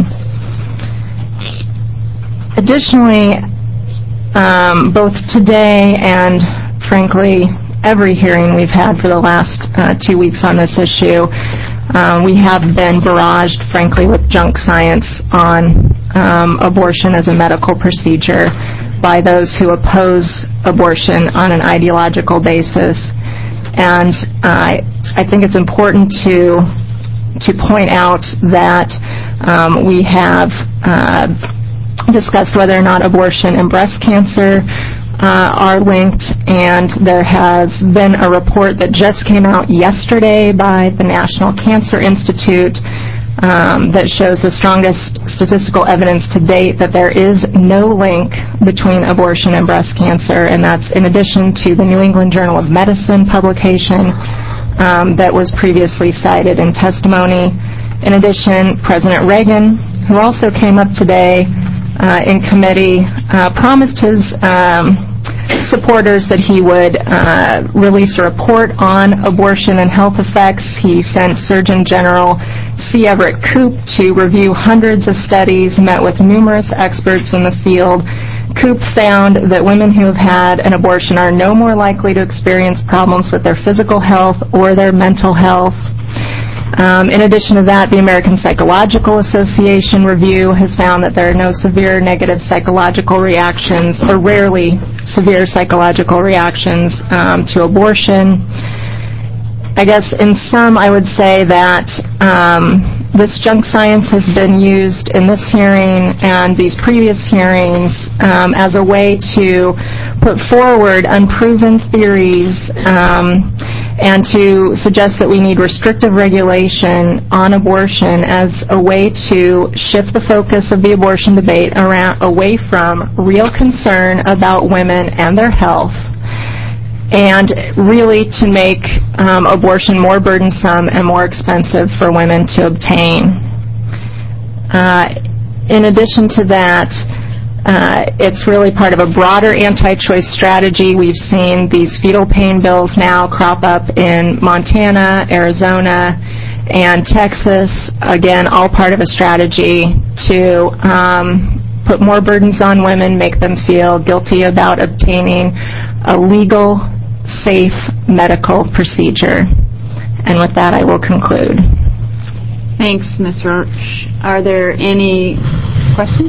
Additionally, um, both today and, frankly, every hearing we've had for the last uh, two weeks on this issue, um, we have been barraged, frankly, with junk science on um, abortion as a medical procedure by those who oppose abortion on an ideological basis. And uh, I think it's important to to point out that um, we have uh, discussed whether or not abortion and breast cancer uh, are linked, and there has been a report that just came out yesterday by the National Cancer Institute um, that shows the strongest statistical evidence to date that there is no link between abortion and breast cancer, and that's in addition to the New England Journal of Medicine publication um, that was previously cited in testimony. In addition, President Reagan, who also came up today uh, in committee, uh, promised his um, supporters that he would uh, release a report on abortion and health effects. He sent Surgeon General C. Everett Koop to review hundreds of studies, met with numerous experts in the field. Koop found that women who have had an abortion are no more likely to experience problems with their physical health or their mental health. Um, in addition to that, the American Psychological Association review has found that there are no severe negative psychological reactions, or rarely severe psychological reactions um, to abortion. I guess in sum, I would say that um, this junk science has been used in this hearing and these previous hearings um, as a way to put forward unproven theories um, and to suggest that we need restrictive regulation on abortion as a way to shift the focus of the abortion debate around away from real concern about women and their health, and really to make um, abortion more burdensome and more expensive for women to obtain. Uh, in addition to that, Uh, it's really part of a broader anti-choice strategy. We've seen these fetal pain bills now crop up in Montana, Arizona, and Texas. Again, all part of a strategy to um, put more burdens on women, make them feel guilty about obtaining a legal, safe medical procedure. And with that, I will conclude. Thanks, Miz Roach. Are there any questions?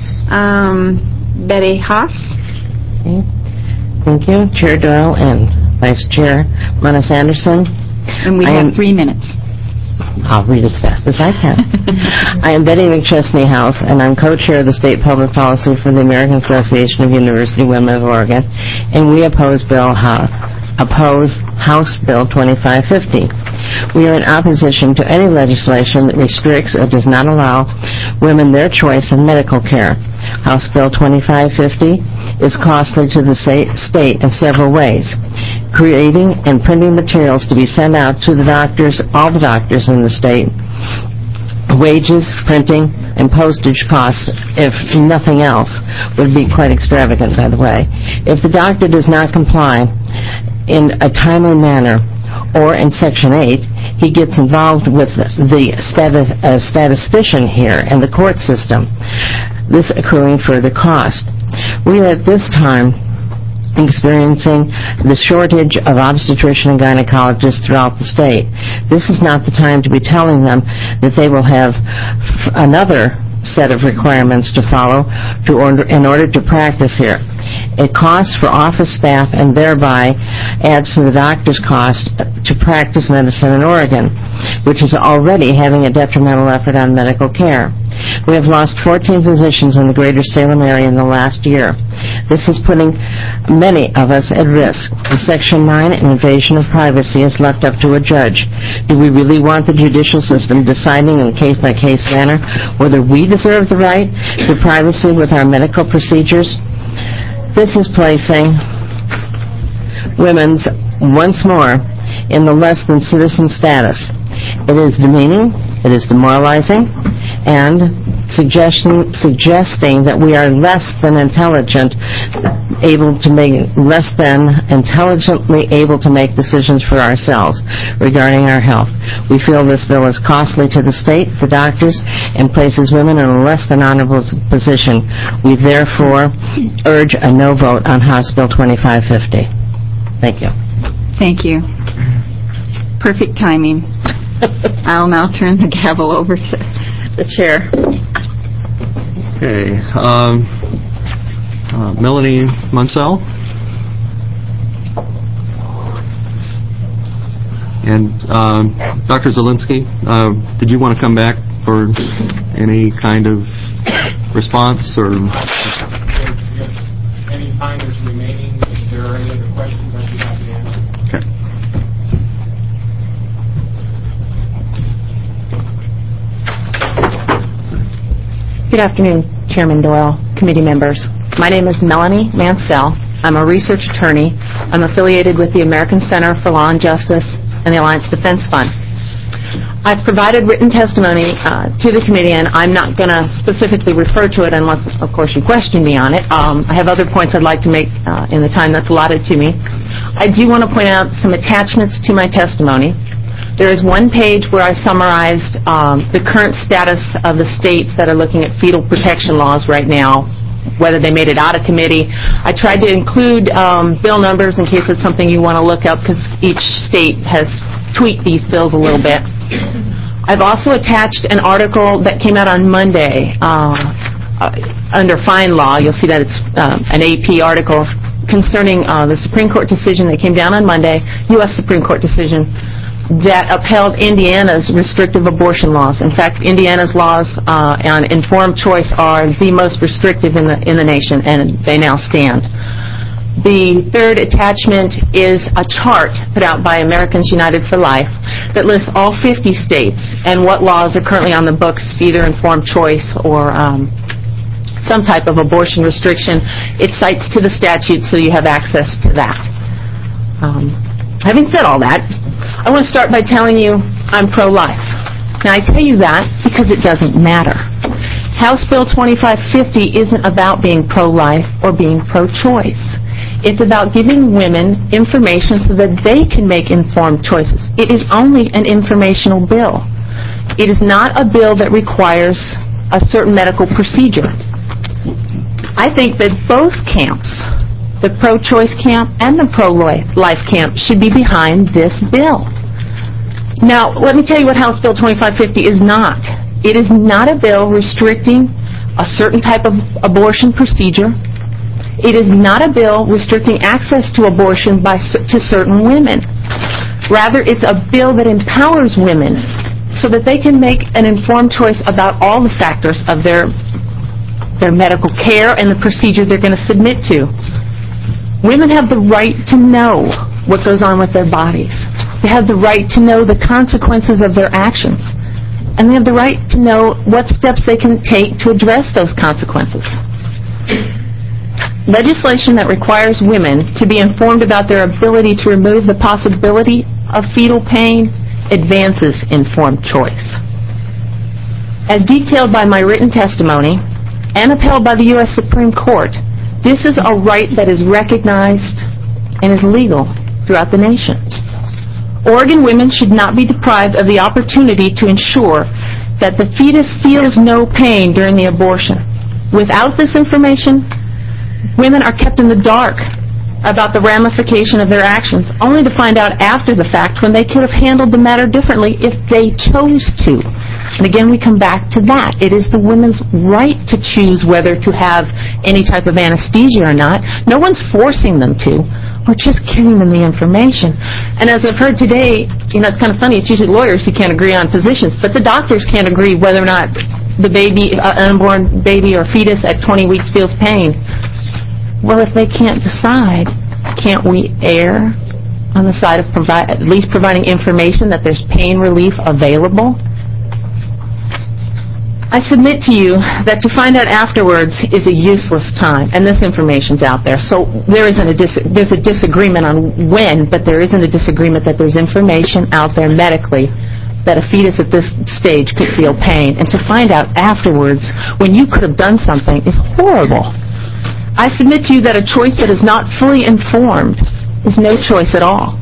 Um, Betty Haas. Okay. Thank you, Chair Doyle and Vice Chair Mona Sanderson. And we I have am- three minutes. I'll read as fast as I can. I am Betty McChesney House, and I'm co-chair of the State Public Policy for the American Association of University Women of Oregon, and we oppose Bill Ho- oppose House Bill twenty-five fifty. We are in opposition to any legislation that restricts or does not allow women their choice in medical care. House Bill twenty-five fifty is costly to the sa- state in several ways. Creating and printing materials to be sent out to the doctors, all the doctors in the state, wages, printing, and postage costs, if nothing else, would be quite extravagant, by the way. If the doctor does not comply in a timely manner, or in Section eight, he gets involved with the stati- uh, statistician here and the court system, this accruing further cost. We are at this time experiencing the shortage of obstetrician and gynecologists throughout the state. This is not the time to be telling them that they will have f- another set of requirements to follow to order, in order to practice here. It costs for office staff and thereby adds to the doctor's cost to practice medicine in Oregon, which is already having a detrimental effect on medical care. We have lost fourteen physicians in the greater Salem area in the last year. This is putting many of us at risk. In Section nine, an invasion of privacy is left up to a judge. Do we really want the judicial system deciding in a case-by-case manner whether we deserve the right to privacy with our medical procedures? This is placing women's once more in the less than citizen status. It is demeaning, it is demoralizing, and suggesting suggesting that we are less than intelligent, able to make less than intelligently able to make decisions for ourselves regarding our health. We feel this bill is costly to the state, the doctors, and places women in a less than honorable position. We therefore urge a no vote on House Bill twenty-five fifty. Thank you. Thank you. Perfect timing. I'll now turn the gavel over to the chair. Okay. Um, uh, Melanie Munsell. And um, Doctor Zielinski, uh, did you want to come back for any kind of response or? Any time that's remaining, if there are any other questions, I'd be happy to answer. Okay. Good afternoon, Chairman Doyle, committee members. My name is Melanie Mansell. I'm a research attorney. I'm affiliated with the American Center for Law and Justice and the Alliance Defense Fund. I've provided written testimony uh, to the committee, and I'm not going to specifically refer to it unless, of course, you question me on it. Um, I have other points I'd like to make uh, in the time that's allotted to me. I do want to point out some attachments to my testimony. There is one page where I summarized um, the current status of the states that are looking at fetal protection laws right now, whether they made it out of committee. I tried to include um, bill numbers in case it's something you want to look up, because each state has tweaked these bills a little bit. I've also attached an article that came out on Monday uh, uh, under Fine Law. You'll see that it's um, an A P article concerning uh, the Supreme Court decision that came down on Monday, U S Supreme Court decision, that upheld Indiana's restrictive abortion laws. In fact, Indiana's laws uh, on informed choice are the most restrictive in the in the nation, and they now stand. The third attachment is a chart put out by Americans United for Life that lists all fifty states and what laws are currently on the books, either informed choice or um, some type of abortion restriction. It cites to the statute, so you have access to that. Um, having said all that, I want to start by telling you I'm pro-life. Now, I tell you that because it doesn't matter. House Bill twenty-five fifty isn't about being pro-life or being pro-choice. It's about giving women information so that they can make informed choices. It is only an informational bill. It is not a bill that requires a certain medical procedure. I think that both camps, the pro-choice camp and the pro-life camp, should be behind this bill. Now, let me tell you what House Bill twenty-five fifty is not. It is not a bill restricting a certain type of abortion procedure. It is not a bill restricting access to abortion by, to certain women. Rather, it's a bill that empowers women so that they can make an informed choice about all the factors of their, their medical care and the procedure they're going to submit to. Women have the right to know what goes on with their bodies. They have the right to know the consequences of their actions. And they have the right to know what steps they can take to address those consequences. Legislation that requires women to be informed about their ability to remove the possibility of fetal pain advances informed choice. As detailed by my written testimony and upheld by the U S Supreme Court, this is a right that is recognized and is legal throughout the nation. Oregon women should not be deprived of the opportunity to ensure that the fetus feels no pain during the abortion. Without this information, women are kept in the dark about the ramification of their actions, only to find out after the fact when they could have handled the matter differently if they chose to. And again, we come back to that. It is the women's right to choose whether to have any type of anesthesia or not. No one's forcing them to. We're just giving them the information. And as I've heard today, you know, it's kind of funny. It's usually lawyers who can't agree on positions, but the doctors can't agree whether or not the baby, uh, unborn baby or fetus at twenty weeks feels pain. Well, if they can't decide, can't we err on the side of provi- at least providing information that there's pain relief available? I submit to you that to find out afterwards is a useless time, and this information's out there. So there isn't a dis- there's a disagreement on when, but there isn't a disagreement that there's information out there medically that a fetus at this stage could feel pain. And to find out afterwards when you could have done something is horrible. I submit to you that a choice that is not fully informed is no choice at all.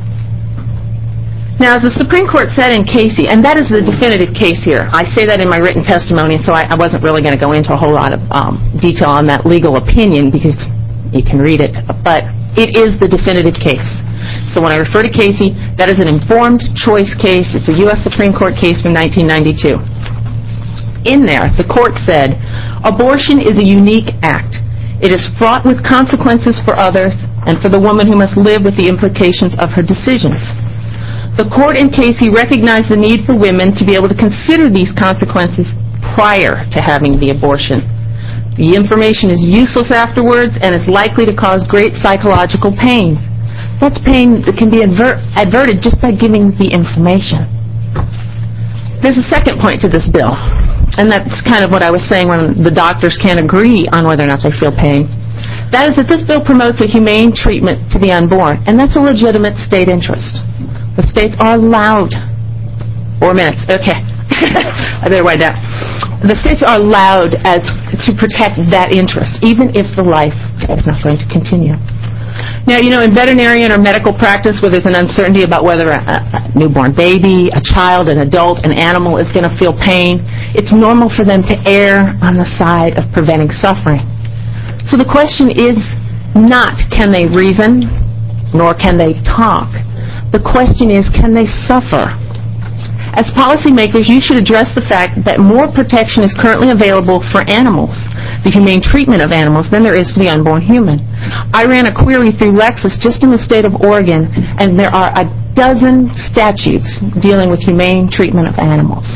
Now, as the Supreme Court said in Casey, and that is the definitive case here. I say that in my written testimony, so I, I wasn't really going to go into a whole lot of um, detail on that legal opinion because you can read it, but it is the definitive case. So when I refer to Casey, that is an informed choice case. It's a U S Supreme Court case from nineteen ninety-two. In there, the court said, abortion is a unique act. It is fraught with consequences for others and for the woman who must live with the implications of her decisions. The court in Casey recognized the need for women to be able to consider these consequences prior to having the abortion. The information is useless afterwards and is likely to cause great psychological pain. That's pain that can be adver- averted just by giving the information. There's a second point to this bill, and that's kind of what I was saying when the doctors can't agree on whether or not they feel pain. That is that this bill promotes a humane treatment to the unborn, and that's a legitimate state interest. The states are allowed, four minutes, okay, I better wind down. The states are allowed as to protect that interest, even if the life is not going to continue. Now, you know, in veterinarian or medical practice where there's an uncertainty about whether a, a newborn baby, a child, an adult, an animal is going to feel pain, it's normal for them to err on the side of preventing suffering. So the question is not can they reason, nor can they talk. The question is, can they suffer? As policymakers, you should address the fact that more protection is currently available for animals, the humane treatment of animals, than there is for the unborn human. I ran a query through Lexis just in the state of Oregon, and there are a dozen statutes dealing with humane treatment of animals.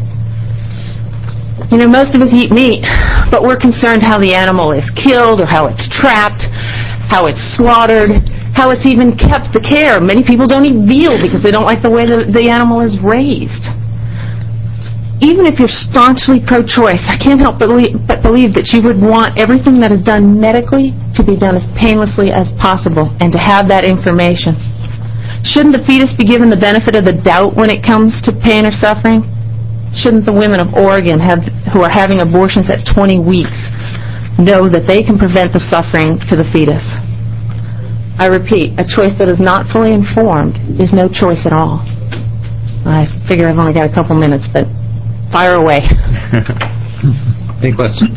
You know, most of us eat meat, but we're concerned how the animal is killed or how it's trapped, how it's slaughtered, how it's even kept, the care. Many people don't eat veal because they don't like the way the, the animal is raised. Even if you're staunchly pro-choice, I can't help but believe, but believe that you would want everything that is done medically to be done as painlessly as possible and to have that information. Shouldn't the fetus be given the benefit of the doubt when it comes to pain or suffering? Shouldn't the women of Oregon have, who are having abortions at twenty weeks know that they can prevent the suffering to the fetus? I repeat, a choice that is not fully informed is no choice at all. I figure I've only got a couple minutes, but fire away. Any questions?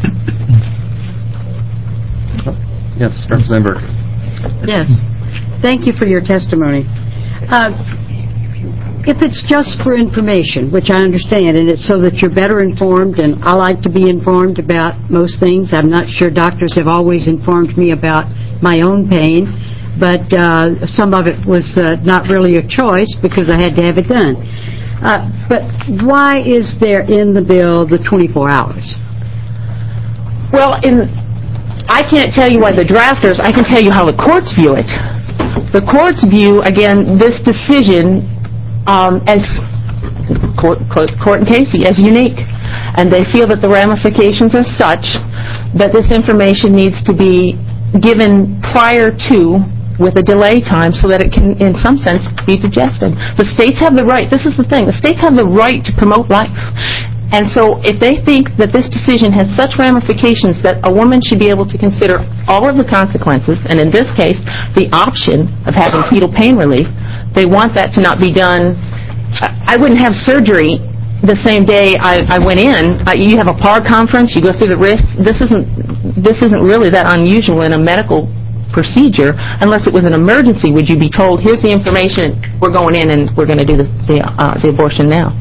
Yes, Representative Burke. Yes. Thank you for your testimony. Uh, if it's just for information, which I understand, and it's so that you're better informed, and I like to be informed about most things. I'm not sure doctors have always informed me about my own pain, but uh, some of it was uh, not really a choice because I had to have it done. Uh, but why is there in the bill the twenty-four hours? Well, in, I can't tell you why the drafters, I can tell you how the courts view it. The courts view, again, this decision um, as, court, court, court and Casey, as unique. And they feel that the ramifications are such that this information needs to be given prior to, with a delay time, so that it can, in some sense, be digested. The states have the right, this is the thing, the states have the right to promote life. And so if they think that this decision has such ramifications that a woman should be able to consider all of the consequences, and in this case, the option of having fetal pain relief, they want that to not be done. I wouldn't have surgery the same day I, I went in. Uh, you have a P A R conference, you go through the risks. This isn't, this isn't really that unusual in a medical procedure. Unless it was an emergency, would you be told, here's the information, we're going in and we're going to do the, the, uh, the abortion now?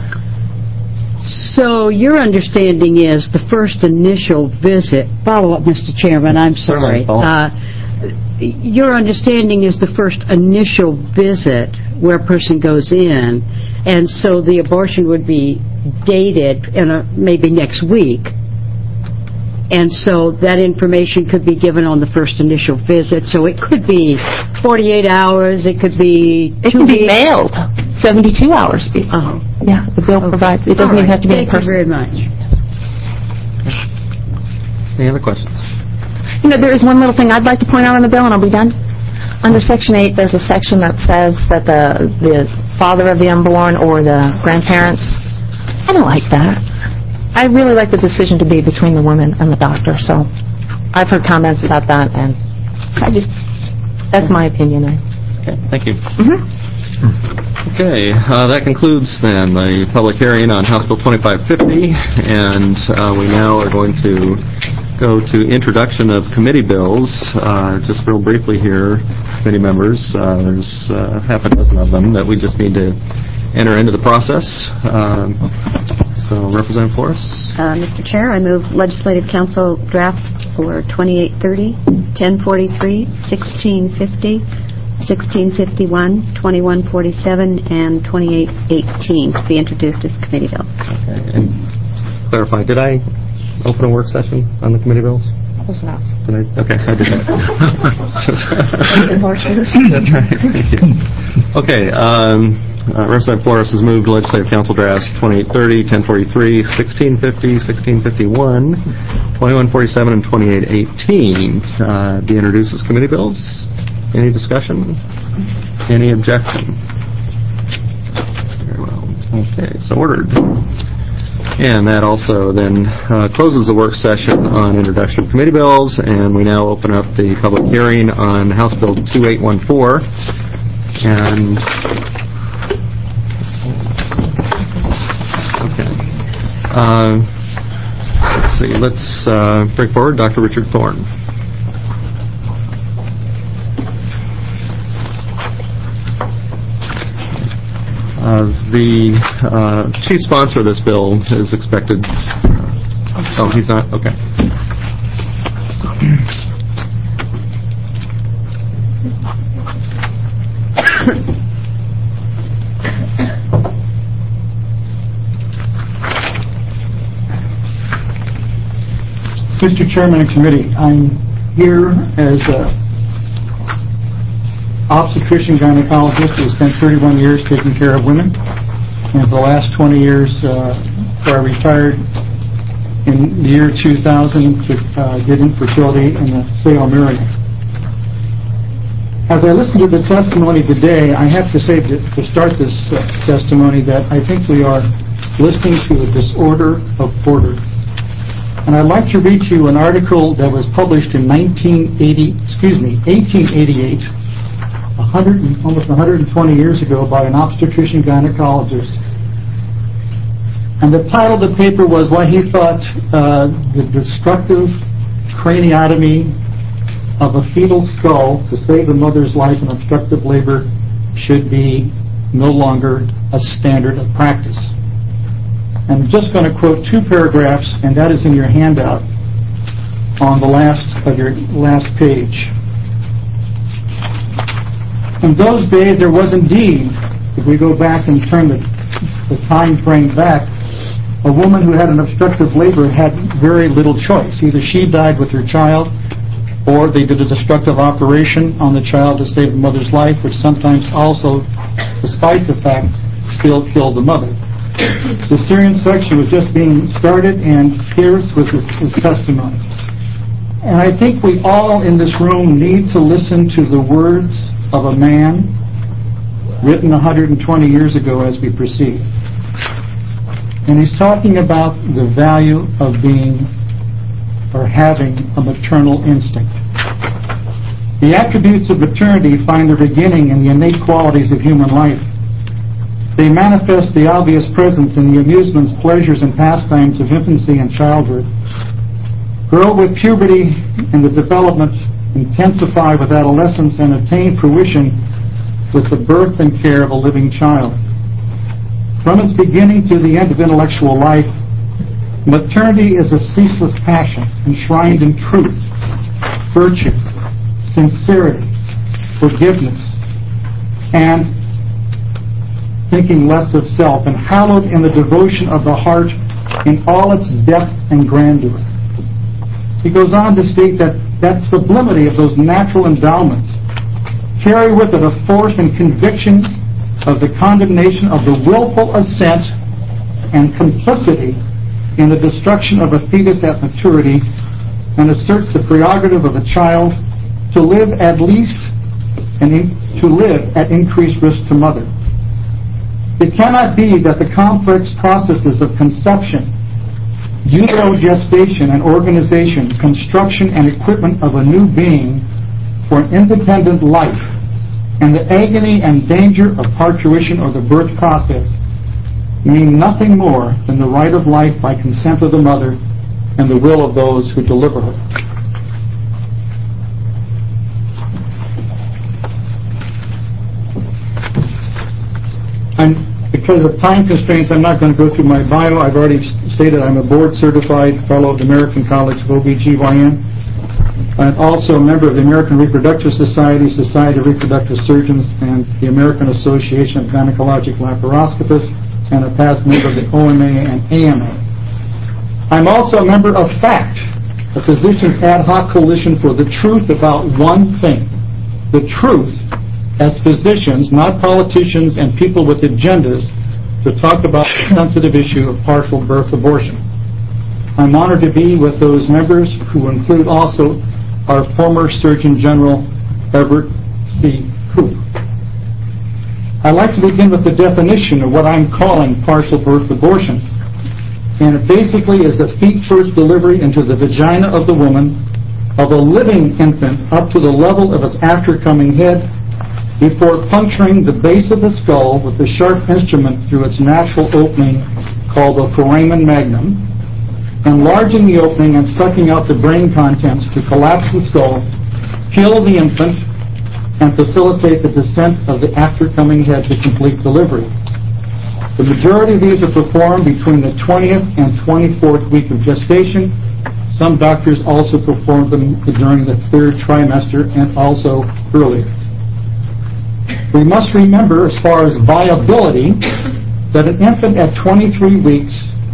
So your understanding is the first initial visit, follow up, Mister Chairman, I'm sorry. Uh, your understanding is the first initial visit where a person goes in, and so the abortion would be dated in a, maybe next week. And so that information could be given on the first initial visit. So it could be forty-eight hours, it could be It two can be weeks. mailed seventy-two hours before. Oh. Yeah, the bill Okay. provides, it doesn't All even right. have to be in Thank person. you very much. Any other questions? You know, there is one little thing I'd like to point out in the bill, and I'll be done. Under Section eight, there's a section that says that the the father of the unborn or the grandparents, I don't like that. I really like the decision to be between the woman and the doctor, so I've heard comments about that, and I just, that's my opinion. Okay, thank you. Mm-hmm. Okay, uh, that concludes then the public hearing on House Bill twenty-five fifty, and uh, we now are going to go to introduction of committee bills. Uh, just real briefly here, committee members, uh, there's uh, half a dozen of them that we just need to enter into the process. Um, so, Representative Flores. Uh, Mister Chair, I move Legislative Council drafts for twenty-eight thirty, ten forty-three, sixteen fifty, sixteen fifty-one, twenty-one forty-seven, and twenty-eight eighteen to be introduced as committee bills. Okay, and clarify, did I open a work session on the committee bills? Close enough. Did I? Okay, I did that. That's right. Thank you. Okay, um, uh, Representative Flores has moved Legislative Council drafts twenty-eight thirty, ten forty-three, sixteen fifty, sixteen fifty-one, twenty-one forty-seven, and twenty-eight eighteen. Uh, be introduced as committee bills. Any discussion? Any objection? Very well. Okay, so ordered. And that also then uh, closes the work session on introduction of committee bills, and we now open up the public hearing on House Bill twenty-eight fourteen. And okay, uh, let's see. Let's uh, bring forward Doctor Richard Thorne. Uh, the uh, chief sponsor of this bill is expected. Uh, oh, he's not? Okay. Mister Chairman and Committee, I'm here as a obstetrician gynecologist who spent thirty-one years taking care of women, and for the last twenty years, uh, where I retired in the year two thousand to uh, get infertility in the Salem area. As I listen to the testimony today, I have to say to, to start this uh, testimony that I think we are listening to a disorder of order. And I'd like to read you an article that was published in nineteen eighty, excuse me, eighteen eighty-eight. one hundred, almost one hundred twenty years ago by an obstetrician gynecologist. And the title of the paper was why he thought uh, the destructive craniotomy of a fetal skull to save a mother's life in obstructive labor should be no longer a standard of practice. I'm just going to quote two paragraphs, and that is in your handout on the last of your last page. In those days, there was indeed, if we go back and turn the, the time frame back, a woman who had an obstructive labor had very little choice. Either she died with her child, or they did a destructive operation on the child to save the mother's life, which sometimes also, despite the fact, still killed the mother. The Syrian section was just being started, and here's was his, his testimony. And I think we all in this room need to listen to the words of a man written one hundred twenty years ago as we proceed. And he's talking about the value of being or having a maternal instinct. The attributes of maternity find their beginning in the innate qualities of human life. They manifest the obvious presence in the amusements, pleasures, and pastimes of infancy and childhood, grow with puberty and the development, intensify with adolescence, and attain fruition with the birth and care of a living child. From its beginning to the end of intellectual life, maternity is a ceaseless passion enshrined in truth, virtue, sincerity, forgiveness, and thinking less of self, and hallowed in the devotion of the heart in all its depth and grandeur. He goes on to state that that sublimity of those natural endowments carry with it a force and conviction of the condemnation of the willful assent and complicity in the destruction of a fetus at maturity, and asserts the prerogative of a child to live at least and in, to live at increased risk to mother. It cannot be that the complex processes of conception, uterogestation and organization, construction and equipment of a new being for an independent life, and the agony and danger of parturition or the birth process mean nothing more than the right of life by consent of the mother and the will of those who deliver her. I'm, because of time constraints, I'm not going to go through my bio. I've already stated I'm a board-certified fellow of the American College of O B G Y N. I'm also a member of the American Reproductive Society, Society of Reproductive Surgeons, and the American Association of Gynecologic Laparoscopists, and a past member of the O M A and A M A. I'm also a member of FACT, a Physicians Ad Hoc Coalition for the truth about one thing. The truth as physicians, not politicians and people with agendas, to talk about the sensitive issue of partial birth abortion. I'm honored to be with those members who include also our former Surgeon General, Everett C. Koop. I'd like to begin with the definition of what I'm calling partial birth abortion. And it basically is the feet-first delivery into the vagina of the woman of a living infant up to the level of its after-coming head, before puncturing the base of the skull with the sharp instrument through its natural opening called the foramen magnum, enlarging the opening and sucking out the brain contents to collapse the skull, kill the infant, and facilitate the descent of the after-coming head to complete delivery. The majority of these are performed between the twentieth and twenty-fourth week of gestation. Some doctors also perform them during the third trimester and also earlier. We must remember, as far as viability, that an infant at twenty-three weeks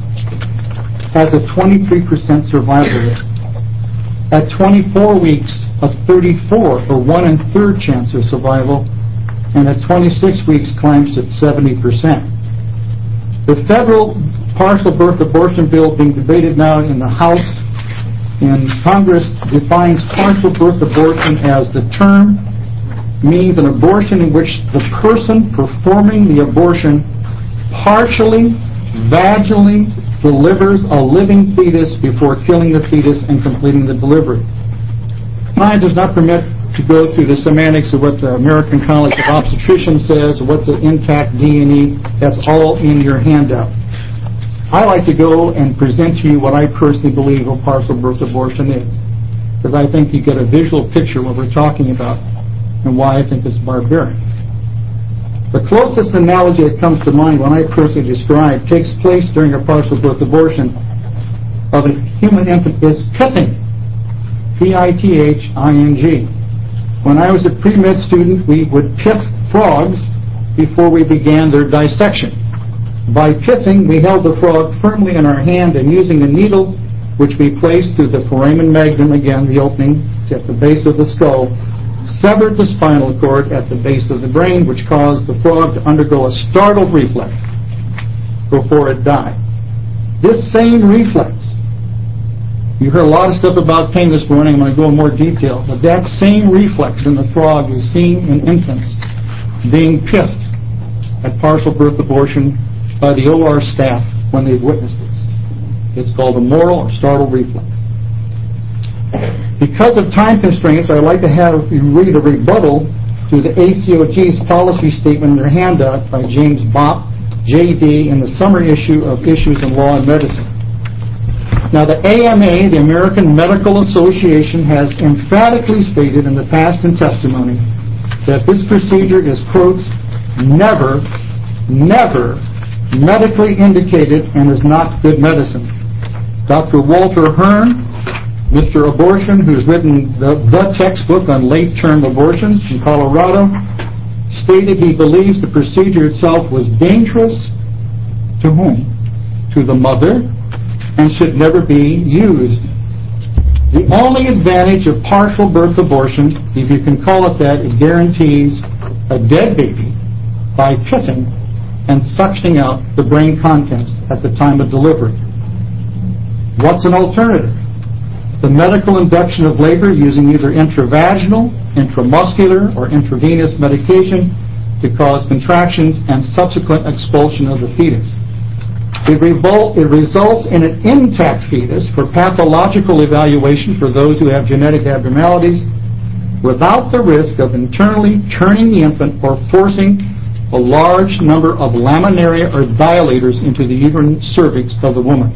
has a twenty-three percent survival rate. At twenty-four weeks, a thirty-four or one and third chance of survival, and at twenty-six weeks climbs to seventy percent. The federal partial birth abortion bill being debated now in the House and Congress defines partial birth abortion as the term means an abortion in which the person performing the abortion partially, vaginally delivers a living fetus before killing the fetus and completing the delivery. Time does not permit to go through the semantics of what the American College of Obstetricians says, what's an intact D and E. That's all in your handout. I like to go and present to you what I personally believe a partial birth abortion is, because I think you get a visual picture of what we're talking about and why I think it's barbaric. The closest analogy that comes to mind when I personally describe takes place during a partial birth abortion of a human infant is pithing, P I T H I N G. When I was a pre-med student, we would pith frogs before we began their dissection. By pithing, we held the frog firmly in our hand and using a needle which we placed through the foramen magnum, again the opening at the base of the skull, severed the spinal cord at the base of the brain, which caused the frog to undergo a startled reflex before it died. This same reflex, you heard a lot of stuff about pain this morning, I'm going to go in more detail, but that same reflex in the frog is seen in infants being pithed at partial birth abortion by the O R staff when they've witnessed this. It's called a moral or startle reflex. Because of time constraints, I'd like to have you read a rebuttal to the A C O G's policy statement in their handout by James Bopp, J D, in the summer issue of Issues in Law and Medicine. Now, the A M A, the American Medical Association, has emphatically stated in the past in testimony that this procedure is, quote, never, never medically indicated and is not good medicine. Doctor Walter Hearn, Mister Abortion, who's written the, the textbook on late-term abortions in Colorado, stated he believes the procedure itself was dangerous to whom? To the mother, and should never be used. The only advantage of partial birth abortion, if you can call it that, it guarantees a dead baby by pithing and suctioning out the brain contents at the time of delivery. What's an alternative? The medical induction of labor using either intravaginal, intramuscular, or intravenous medication to cause contractions and subsequent expulsion of the fetus. It, revol- it results in an intact fetus for pathological evaluation for those who have genetic abnormalities without the risk of internally turning the infant or forcing a large number of laminaria or dilators into the uterine cervix of the woman.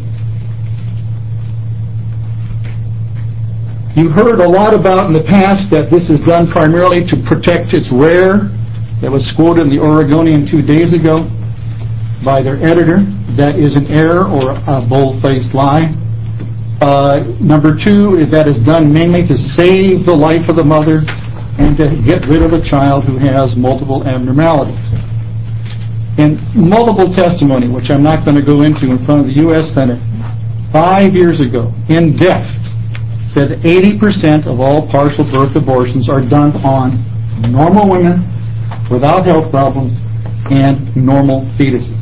You've heard a lot about in the past that this is done primarily to protect its rear. That was quoted in the Oregonian two days ago by their editor. That is an error or a bold-faced lie. Uh, number two is that is done mainly to save the life of the mother and to get rid of a child who has multiple abnormalities. In multiple testimony, which I'm not going to go into in front of the U S Senate, five years ago, in depth, said eighty percent of all partial birth abortions are done on normal women without health problems and normal fetuses.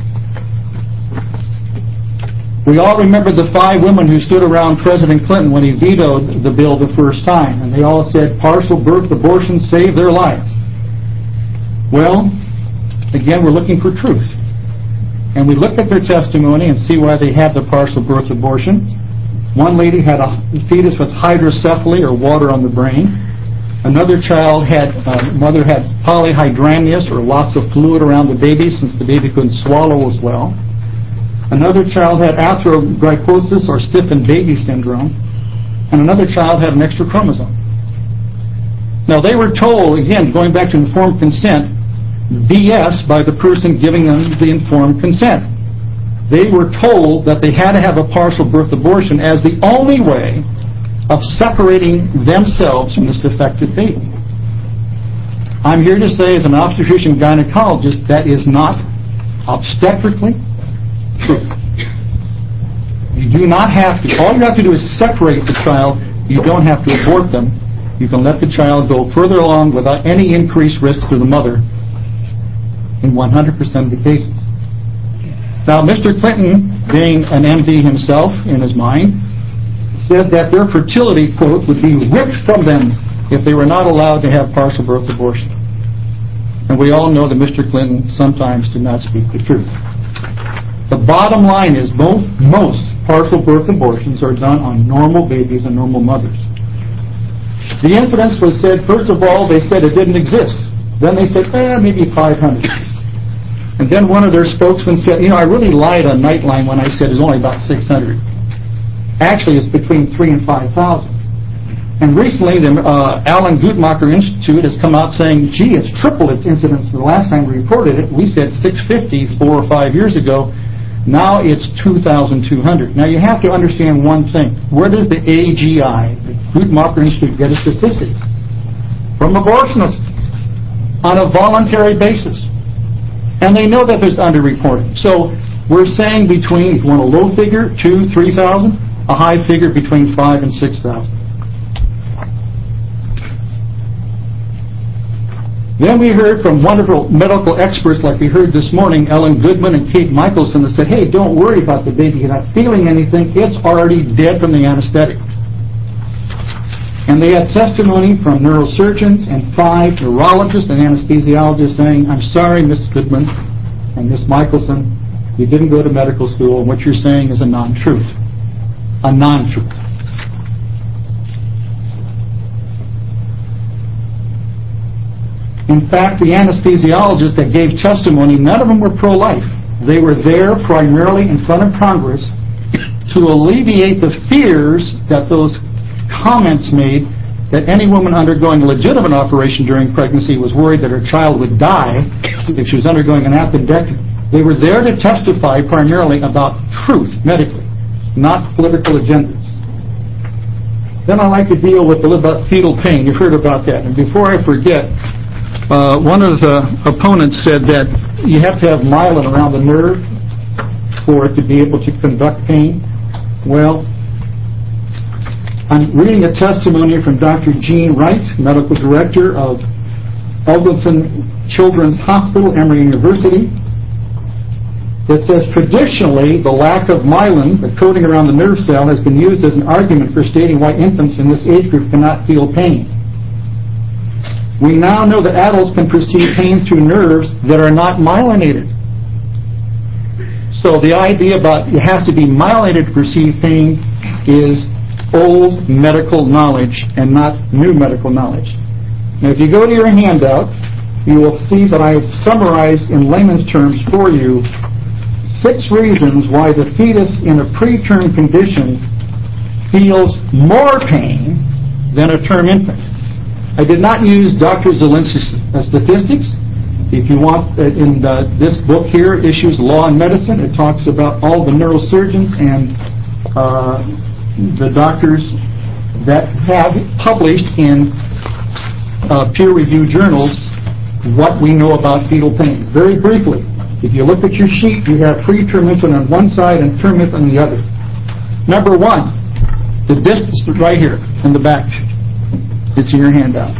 We all remember the five women who stood around President Clinton when he vetoed the bill the first time, and they all said partial birth abortions saved their lives. Well, again, we're looking for truth. And we look at their testimony and see why they have the partial birth abortion. One lady had a fetus with hydrocephaly, or water on the brain. Another child had, uh, mother had polyhydramnios, or lots of fluid around the baby since the baby couldn't swallow as well. Another child had arthrogryposis, or stiffened baby syndrome. And another child had an extra chromosome. Now, they were told, again, going back to informed consent, B S by the person giving them the informed consent. They were told that they had to have a partial birth abortion as the only way of separating themselves from this defective baby. I'm here to say, as an obstetrician gynecologist, that is not obstetrically true. You do not have to. All you have to do is separate the child. You don't have to abort them. You can let the child go further along without any increased risk to the mother in one hundred percent of the cases. Now, Mister Clinton, being an M D himself in his mind, said that their fertility, quote, would be ripped from them if they were not allowed to have partial birth abortion. And we all know that Mister Clinton sometimes did not speak the truth. The bottom line is both, most partial birth abortions are done on normal babies and normal mothers. The incidence was said, first of all, they said it didn't exist. Then they said, eh, maybe five hundred. And then one of their spokesmen said, you know, I really lied on Nightline when I said it's only about six hundred. Actually, it's between three and five thousand. And recently, the uh, Alan Guttmacher Institute has come out saying, gee, it's tripled its incidence the last time we reported it. We said six fifty four or five years ago. Now it's two thousand two hundred. Now you have to understand one thing. Where does the A G I, the Guttmacher Institute, get its statistics? From abortionists on a voluntary basis. And they know that there's underreporting. So we're saying between, if you want a low figure, two, three thousand, a high figure between five and six thousand. Then we heard from wonderful medical experts like we heard this morning, Ellen Goodman and Kate Michelson, that said, hey, don't worry about the baby. You're not feeling anything. It's already dead from the anesthetic. And they had testimony from neurosurgeons and five neurologists and anesthesiologists saying, I'm sorry, Miss Goodman and Miss Michelson, you didn't go to medical school, and what you're saying is a non-truth. A non-truth. In fact, the anesthesiologists that gave testimony, none of them were pro-life. They were there primarily in front of Congress to alleviate the fears that those comments made that any woman undergoing a legitimate operation during pregnancy was worried that her child would die if she was undergoing an appendectomy. They were there to testify primarily about truth, medically, not political agendas. Then I like to deal with a little about fetal pain. You've heard about that. And before I forget, Uh, one of the opponents said that you have to have myelin around the nerve for it to be able to conduct pain. Well, I'm reading a testimony from Doctor Jean Wright, medical director of Eagleson Children's Hospital, Emory University, that says traditionally the lack of myelin, the coating around the nerve cell, has been used as an argument for stating why infants in this age group cannot feel pain. We now know that adults can perceive pain through nerves that are not myelinated. So the idea about it has to be myelinated to perceive pain is old medical knowledge and not new medical knowledge. Now if you go to your handout, you will see that I have summarized in layman's terms for you six reasons why the fetus in a preterm condition feels more pain than a term infant. I did not use Doctor Zielinski's statistics. If you want, in uh, this book here, Issues, Law, and Medicine, it talks about all the neurosurgeons and uh, the doctors that have published in uh, peer-reviewed journals what we know about fetal pain. Very briefly, if you look at your sheet, you have preterm infant on one side and term infant on the other. Number one, the distance right here in the back. It's in your handout.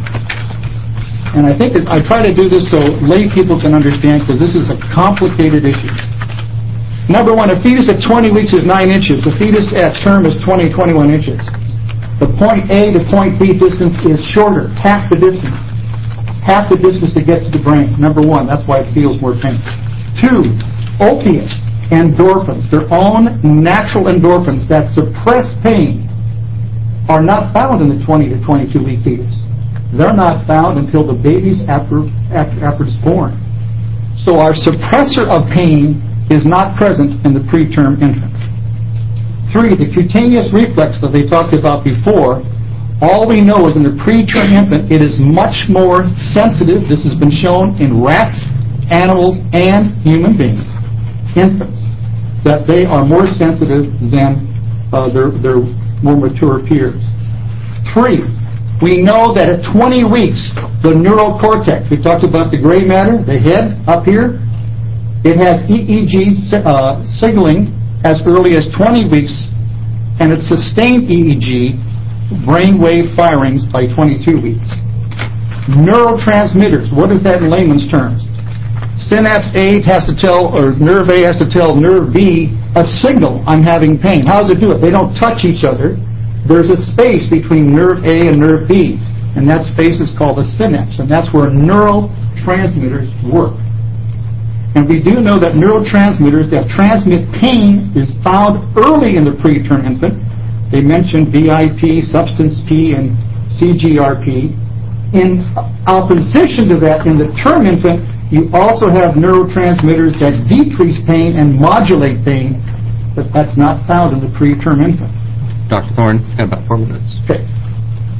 And I think that I try to do this so lay people can understand, because this is a complicated issue. Number one, a fetus at twenty weeks is nine inches. The fetus at term is twenty, twenty-one inches. The point A to point B distance is shorter, half the distance. Half the distance to get to the brain. Number one, that's why it feels more pain. Two, opiates, endorphins, their own natural endorphins that suppress pain, are not found in the twenty to twenty-two week fetus. They're not found until the baby's after, after, after it's born. So our suppressor of pain is not present in the preterm infant. Three, the cutaneous reflex that they talked about before, all we know is in the preterm infant, it is much more sensitive. This has been shown in rats, animals, and human beings, infants, that they are more sensitive than uh, their, their more mature peers. Three, we know that at twenty weeks, the neural cortex, we talked about the gray matter, the head up here, it has E E G uh, signaling as early as twenty weeks, and it's sustained E E G brainwave firings by twenty-two weeks. Neurotransmitters, what is that in layman's terms? Synapse A has to tell, or nerve A has to tell nerve B a signal, I'm having pain. How does it do it? They don't touch each other. There's a space between nerve A and nerve B, and that space is called a synapse, and that's where neurotransmitters work. And we do know that neurotransmitters that transmit pain is found early in the preterm infant. They mentioned V I P, substance P, and C G R P. In opposition to that, in the term infant, you also have neurotransmitters that decrease pain and modulate pain, but that's not found in the preterm infant. Doctor Thorne, you have about four minutes. Okay.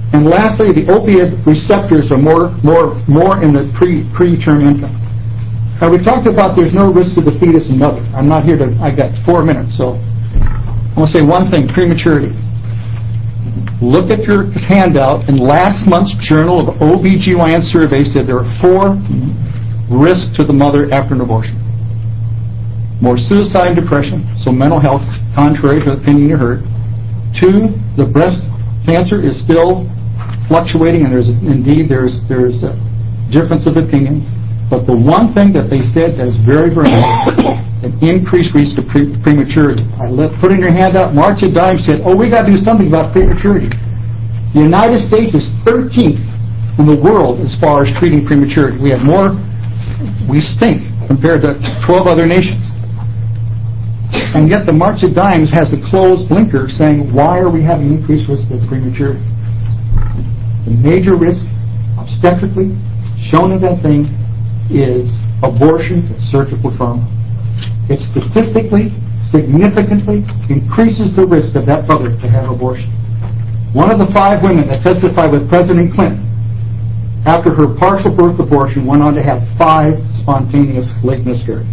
And lastly, the opiate receptors are more more more in the pre preterm infant. Now we talked about there's no risk to the fetus and mother. I'm not here to. I got four minutes, so I want to say one thing: prematurity. Look at your handout. In last month's Journal of O B G Y N survey said there are four risks to the mother after an abortion. More suicide and depression, so mental health, contrary to the opinion you heard. Two, the breast cancer is still fluctuating, and there's indeed there's there's a difference of opinion. But the one thing that they said that is very, very important, an increased risk of pre- prematurity. I let, put in your handout, Marcia Dimes said, oh, we got to do something about prematurity. The United States is thirteenth in the world as far as treating prematurity. We have more, we stink, compared to twelve other nations. And yet the March of Dimes has a closed blinker saying, why are we having increased risk of prematurity? The major risk, obstetrically, shown in that thing, is abortion and surgical trauma. It statistically, significantly increases the risk of that mother to have abortion. One of the five women that testified with President Clinton after her partial birth abortion went on to have five spontaneous late miscarriages.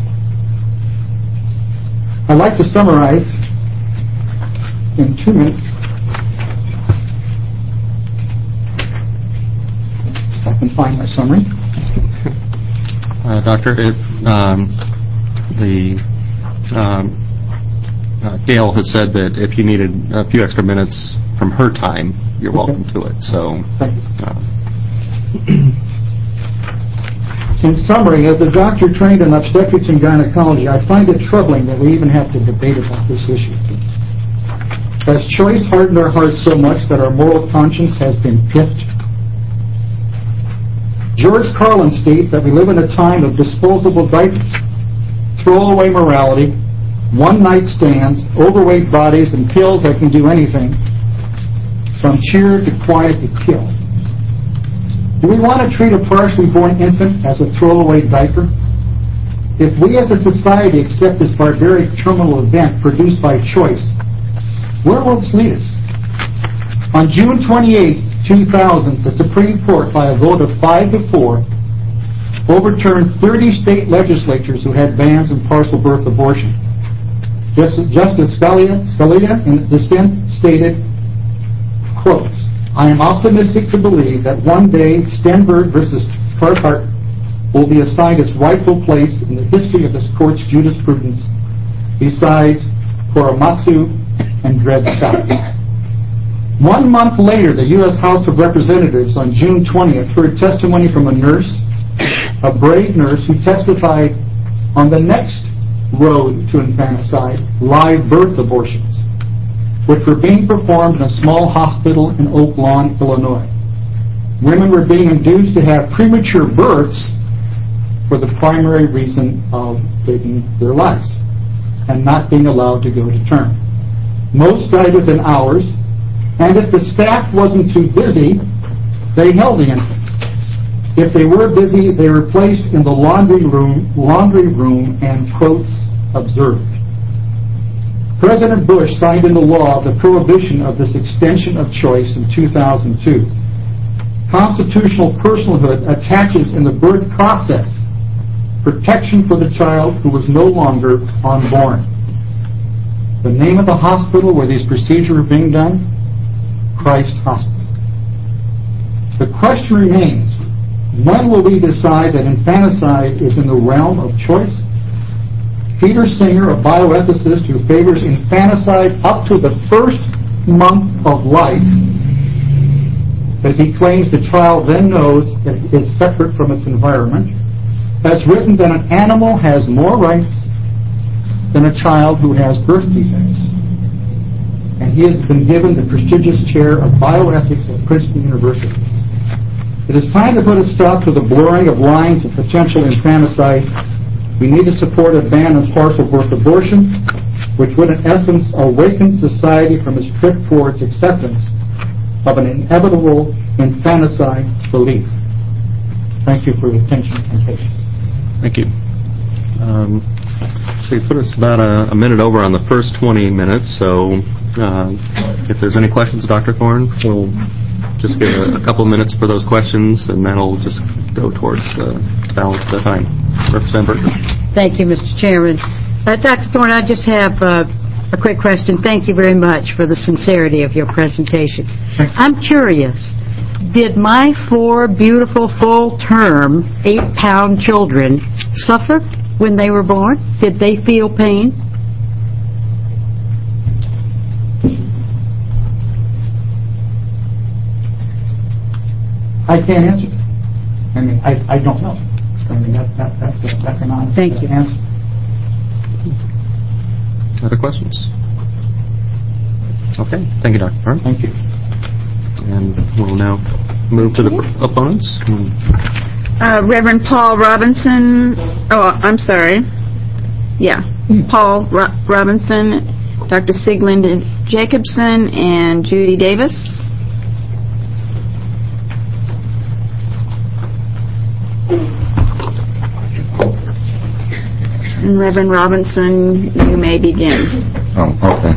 I'd like to summarize in two minutes. If I can find my summary. Uh, doctor, if um, the um, uh, Gail has said that if you needed a few extra minutes from her time, you're Okay. welcome to it. So. Thank you. Uh, In summary, as a doctor trained in obstetrics and gynecology, I find it troubling that we even have to debate about this issue. Has choice hardened our hearts so much that our moral conscience has been piffed? George Carlin states that we live in a time of disposable diapers, throwaway morality, one-night stands, overweight bodies, and pills that can do anything, from cheer to quiet to kill. Do we want to treat a partially born infant as a throwaway diaper? If we as a society accept this barbaric terminal event produced by choice, where will this lead us? On June twenty-eighth, two thousand, the Supreme Court, by a vote of five to four, overturned thirty state legislatures who had bans on partial birth abortion. Justice Scalia, Scalia in dissent, stated, quote, I am optimistic to believe that one day Stenberg versus Carhart will be assigned its rightful place in the history of this court's jurisprudence besides Korematsu and Dred Scott. One month later, the U S House of Representatives on June twentieth heard testimony from a nurse, a brave nurse who testified on the next road to infanticide, live birth abortions, which were being performed in a small hospital in Oak Lawn, Illinois. Women were being induced to have premature births for the primary reason of taking their lives and not being allowed to go to term. Most died within hours, and if the staff wasn't too busy, they held the infants. If they were busy, they were placed in the laundry room, laundry room and, quotes, observed. President Bush signed into law the prohibition of this extension of choice in two thousand two. Constitutional personhood attaches in the birth process protection for the child who was no longer unborn. The name of the hospital where these procedures are being done? Christ Hospital. The question remains, when will we decide that infanticide is in the realm of choice? Peter Singer, a bioethicist who favors infanticide up to the first month of life, as he claims the child then knows that it is separate from its environment, has written that an animal has more rights than a child who has birth defects. And he has been given the prestigious chair of bioethics at Princeton University. It is time to put a stop to the blurring of lines of potential infanticide. We need to support a ban on partial birth abortion, which would in essence awaken society from its trip towards acceptance of an inevitable infanticide belief. Thank you for your attention and patience. Thank you. Um, so you put us about a, a minute over on the first twenty minutes, so uh, if there's any questions, Doctor Thorne, we'll just give a, a couple minutes for those questions, and that'll just go towards the balance of the time. Representative Burton. Thank you, Mister Chairman. Uh, Doctor Thorne, I just have uh, a quick question. Thank you very much for the sincerity of your presentation. I'm curious, did my four beautiful full-term, eight-pound children suffer when they were born? Did they feel pain? I can't answer that. I mean, I, I don't know. I mean, that, that, that's, that's an honest Thank you. answer. Other questions? Okay. Thank you, Doctor Thorne. Thank you. And we'll now move to the opponents. Uh, Reverend Paul Robinson, oh, I'm sorry. Yeah, Paul Ro- Robinson, Doctor Siglinde Jacobson, and Judy Davis. And Reverend Robinson, you may begin. Oh, okay.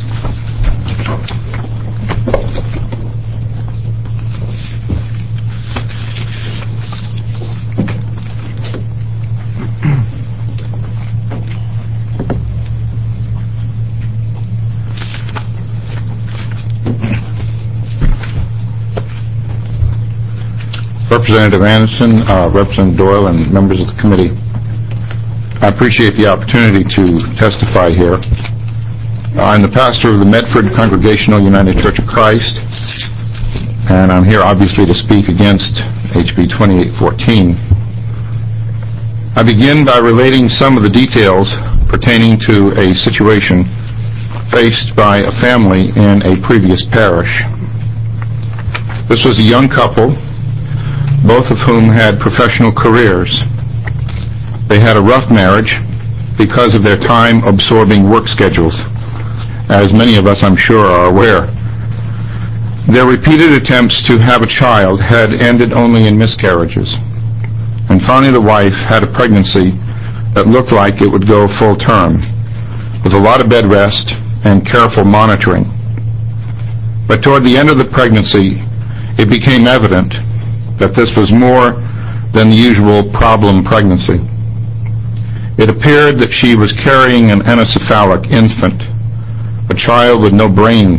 Representative Anderson, uh, Representative Doyle, and members of the committee, I appreciate the opportunity to testify here. I'm the pastor of the Medford Congregational United Church of Christ, and I'm here obviously to speak against H B twenty-eight fourteen. I begin by relating some of the details pertaining to a situation faced by a family in a previous parish. This was a young couple, both of whom had professional careers. They had a rough marriage because of their time-absorbing work schedules, as many of us, I'm sure, are aware. Their repeated attempts to have a child had ended only in miscarriages, and finally the wife had a pregnancy that looked like it would go full term, with a lot of bed rest and careful monitoring. But toward the end of the pregnancy, it became evident that this was more than the usual problem pregnancy. It appeared that she was carrying an anencephalic infant, a child with no brain.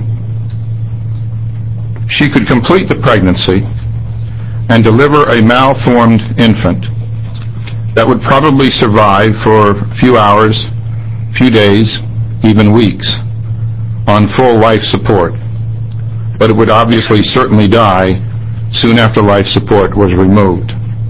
She could complete the pregnancy and deliver a malformed infant that would probably survive for a few hours, few days, even weeks, on full life support. But it would obviously certainly die soon after life support was removed.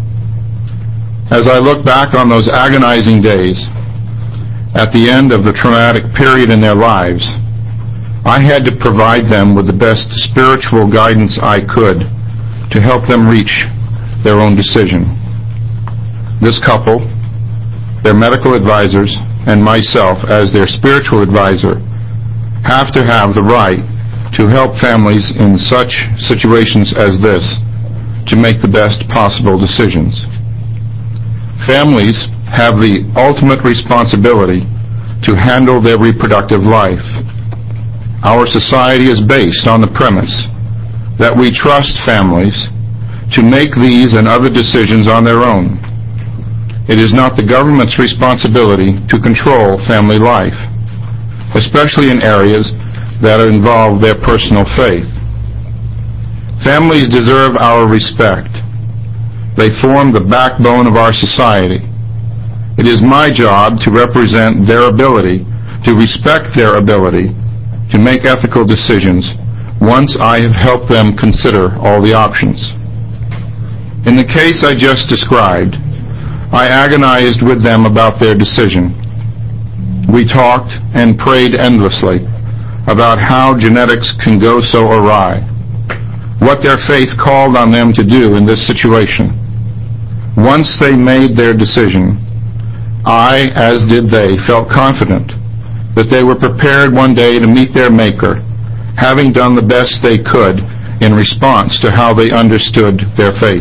As I look back on those agonizing days, at the end of the traumatic period in their lives, I had to provide them with the best spiritual guidance I could to help them reach their own decision. This couple, their medical advisors, and myself as their spiritual advisor have to have the right to help families in such situations as this to make the best possible decisions. Families have the ultimate responsibility to handle their reproductive life. Our society is based on the premise that we trust families to make these and other decisions on their own. It is not the government's responsibility to control family life, especially in areas that involve their personal faith. Families deserve our respect. They form the backbone of our society. It is my job to represent their ability, to respect their ability to make ethical decisions once I have helped them consider all the options. In the case I just described, I agonized with them about their decision. We talked and prayed endlessly about how genetics can go so awry, what their faith called on them to do in this situation. Once they made their decision, I, as did they, felt confident that they were prepared one day to meet their Maker, having done the best they could in response to how they understood their faith.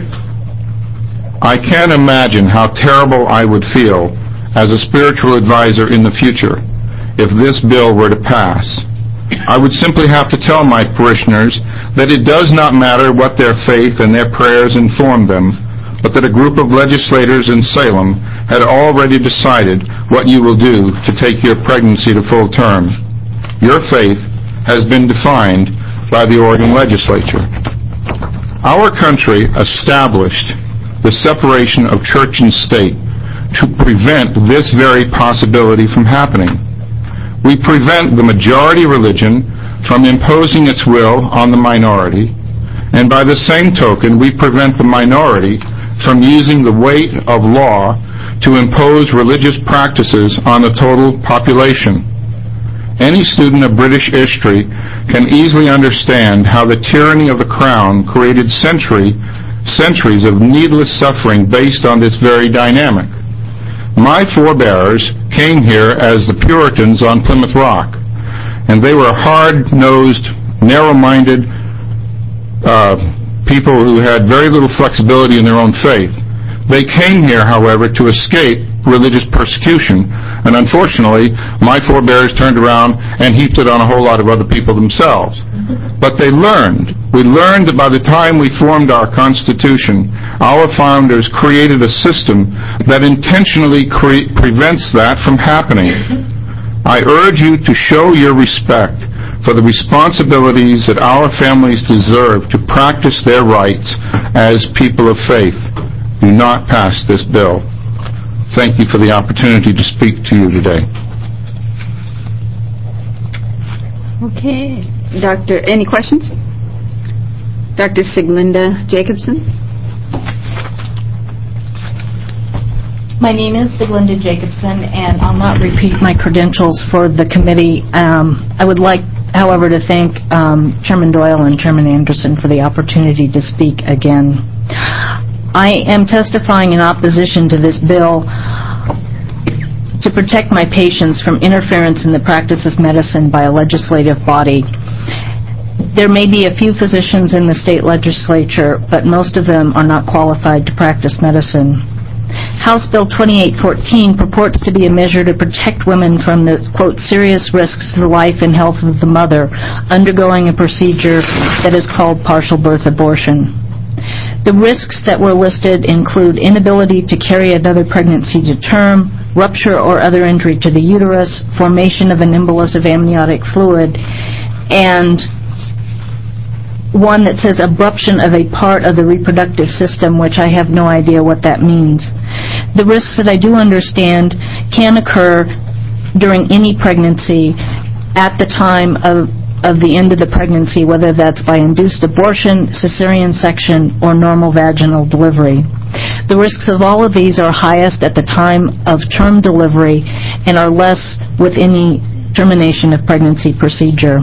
I can't imagine how terrible I would feel as a spiritual advisor in the future if this bill were to pass, I would simply have to tell my parishioners that it does not matter what their faith and their prayers informed them, but that a group of legislators in Salem had already decided what you will do to take your pregnancy to full term. Your faith has been defined by the Oregon legislature. Our country established the separation of church and state to prevent this very possibility from happening. We prevent the majority religion from imposing its will on the minority, and by the same token, we prevent the minority from using the weight of law to impose religious practices on the total population. Any student of British history can easily understand how the tyranny of the crown created century, centuries of needless suffering based on this very dynamic. My forebears came here as the Puritans on Plymouth Rock, and they were hard-nosed, narrow-minded uh, people who had very little flexibility in their own faith. They came here, however, to escape religious persecution, and unfortunately, my forebears turned around and heaped it on a whole lot of other people themselves. But they learned. We learned that by the time we formed our Constitution, our founders created a system that intentionally cre- prevents that from happening. I urge you to show your respect for the responsibilities that our families deserve to practice their rights as people of faith. Do not pass this bill. Thank you for the opportunity to speak to you today. Okay. Doctor, any questions? Doctor Siglinda Jacobson. My name is Siglinda Jacobson, and I'll not repeat my credentials for the committee. Um, I would like, however, to thank um, Chairman Doyle and Chairman Anderson for the opportunity to speak again. I am testifying in opposition to this bill to protect my patients from interference in the practice of medicine by a legislative body. There may be a few physicians in the state legislature, but most of them are not qualified to practice medicine. House Bill twenty-eight fourteen purports to be a measure to protect women from the, quote, serious risks to the life and health of the mother undergoing a procedure that is called partial birth abortion. The risks that were listed include inability to carry another pregnancy to term, rupture or other injury to the uterus, formation of an embolus of amniotic fluid, and one that says abruption of a part of the reproductive system, which I have no idea what that means. The risks that I do understand can occur during any pregnancy at the time of of the end of the pregnancy, whether that's by induced abortion, cesarean section, or normal vaginal delivery. The risks of all of these are highest at the time of term delivery and are less with any termination of pregnancy procedure.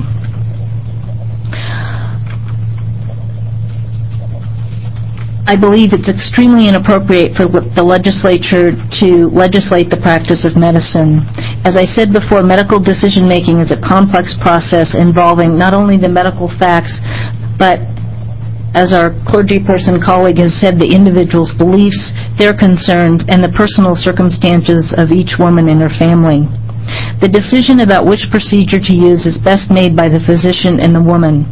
I believe it's extremely inappropriate for the legislature to legislate the practice of medicine. As I said before, medical decision-making is a complex process involving not only the medical facts, but, as our clergy person colleague has said, the individual's beliefs, their concerns, and the personal circumstances of each woman and her family. The decision about which procedure to use is best made by the physician and the woman.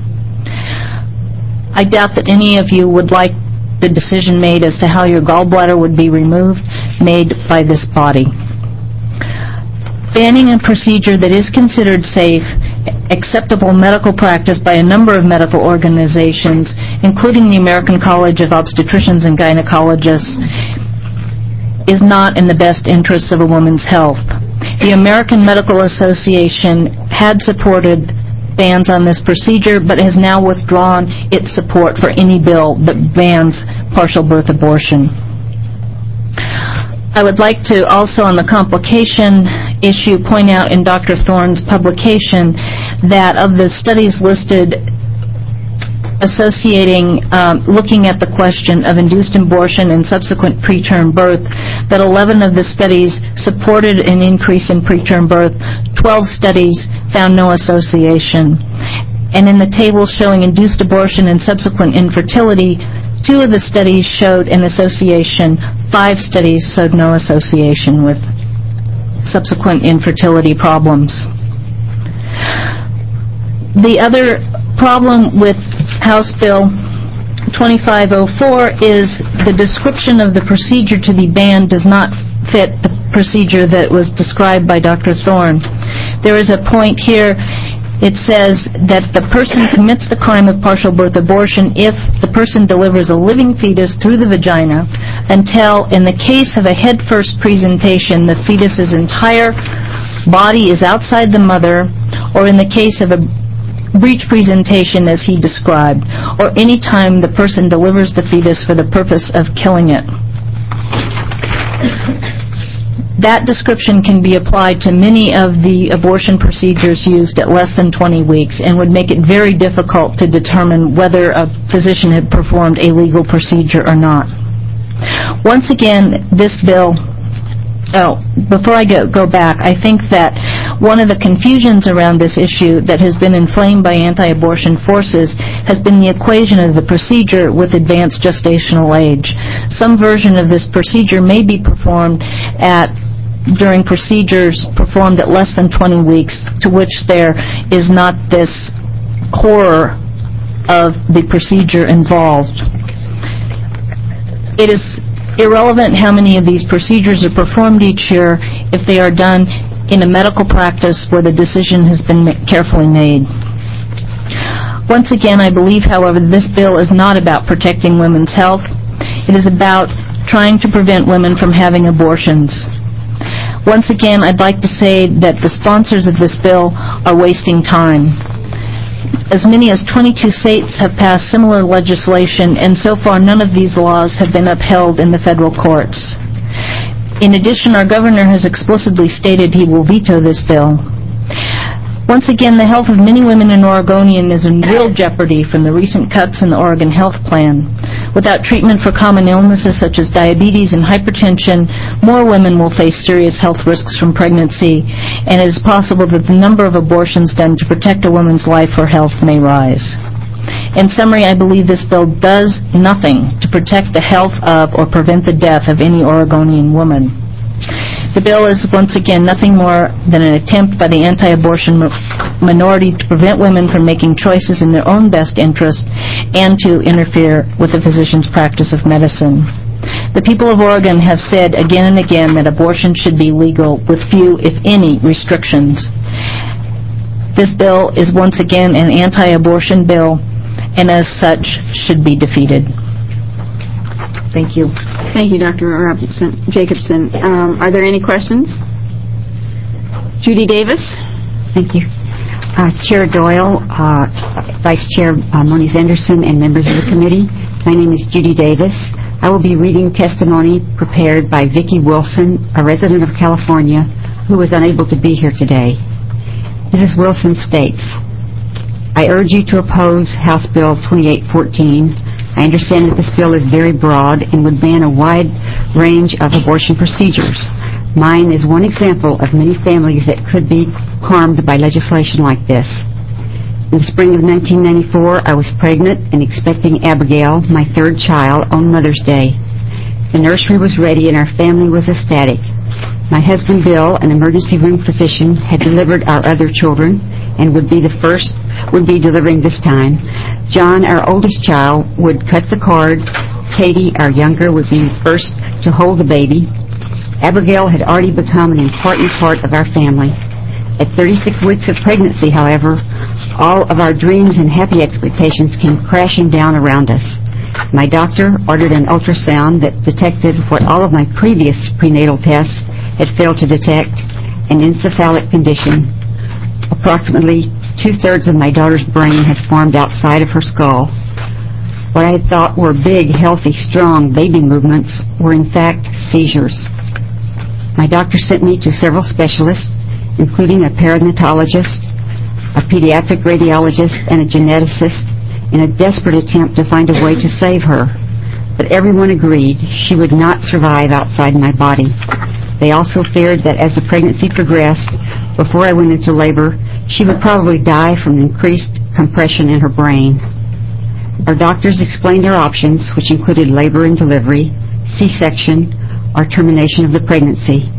I doubt that any of you would like the decision made as to how your gallbladder would be removed made by this body. Banning a procedure that is considered safe, acceptable medical practice by a number of medical organizations, including the American College of Obstetricians and Gynecologists, is not in the best interests of a woman's health. The American Medical Association had supported bans on this procedure, but has now withdrawn its support for any bill that bans partial birth abortion. I would like to also, on the complication issue, point out in Doctor Thorne's publication that of the studies listed associating, um, looking at the question of induced abortion and subsequent preterm birth, that eleven of the studies supported an increase in preterm birth, twelve studies found no association. And in the table showing induced abortion and subsequent infertility, two of the studies showed an association, five studies showed no association with subsequent infertility problems. The other problem with House Bill twenty-five oh four is the description of the procedure to be banned does not fit the procedure that was described by Doctor Thorne. There is a point here. It says that the person commits the crime of partial birth abortion if the person delivers a living fetus through the vagina until, in the case of a head-first presentation, the fetus's entire body is outside the mother, or in the case of a breech presentation as he described, or any time the person delivers the fetus for the purpose of killing it. That description can be applied to many of the abortion procedures used at less than twenty weeks and would make it very difficult to determine whether a physician had performed a legal procedure or not. Once again, this bill, oh, before I go, go back, I think that one of the confusions around this issue that has been inflamed by anti-abortion forces has been the equation of the procedure with advanced gestational age. Some version of this procedure may be performed at during procedures performed at less than twenty weeks, to which there is not this horror of the procedure involved. It is irrelevant how many of these procedures are performed each year if they are done in a medical practice where the decision has been carefully made. Once again, I believe, however, this bill is not about protecting women's health. It is about trying to prevent women from having abortions. Once again, I'd like to say that the sponsors of this bill are wasting time. As many as twenty-two states have passed similar legislation, and so far none of these laws have been upheld in the federal courts. In addition, our governor has explicitly stated he will veto this bill. Once again, the health of many women in Oregonian is in real jeopardy from the recent cuts in the Oregon Health Plan. Without treatment for common illnesses such as diabetes and hypertension, more women will face serious health risks from pregnancy, and it is possible that the number of abortions done to protect a woman's life or health may rise. In summary, I believe this bill does nothing to protect the health of or prevent the death of any Oregonian woman. The bill is, once again, nothing more than an attempt by the anti-abortion minority to prevent women from making choices in their own best interest and to interfere with the physician's practice of medicine. The people of Oregon have said again and again that abortion should be legal with few, if any, restrictions. This bill is once again an anti-abortion bill, and as such should be defeated. Thank you. Thank you, Doctor Robinson, Jacobson. Um, are there any questions? Judy Davis. Thank you. Uh, Chair Doyle, uh, Vice Chair uh, Moniz Anderson, and members of the committee, my name is Judy Davis. I will be reading testimony prepared by Vicki Wilson, a resident of California, who was unable to be here today. Missus Wilson states, I urge you to oppose House Bill twenty-eight fourteen. I understand that this bill is very broad and would ban a wide range of abortion procedures. Mine is one example of many families that could be harmed by legislation like this. In the spring of nineteen ninety-four, I was pregnant and expecting Abigail, my third child, on Mother's Day. The nursery was ready and our family was ecstatic. My husband, Bill, an emergency room physician, had delivered our other children and would be the first, would be delivering this time. John, our oldest child, would cut the cord. Katie, our younger, would be first to hold the baby. Abigail had already become an important part of our family. At thirty-six weeks of pregnancy, however, all of our dreams and happy expectations came crashing down around us. My doctor ordered an ultrasound that detected what all of my previous prenatal tests had failed to detect, an encephalic condition. Approximately two-thirds of my daughter's brain had formed outside of her skull. What I had thought were big, healthy, strong baby movements were in fact seizures. My doctor sent me to several specialists, including a perinatologist, a pediatric radiologist, and a geneticist, in a desperate attempt to find a way to save her. But everyone agreed she would not survive outside my body. They also feared that as the pregnancy progressed, before I went into labor, she would probably die from increased compression in her brain. Our doctors explained their options, which included labor and delivery, C-section, or termination of the pregnancy.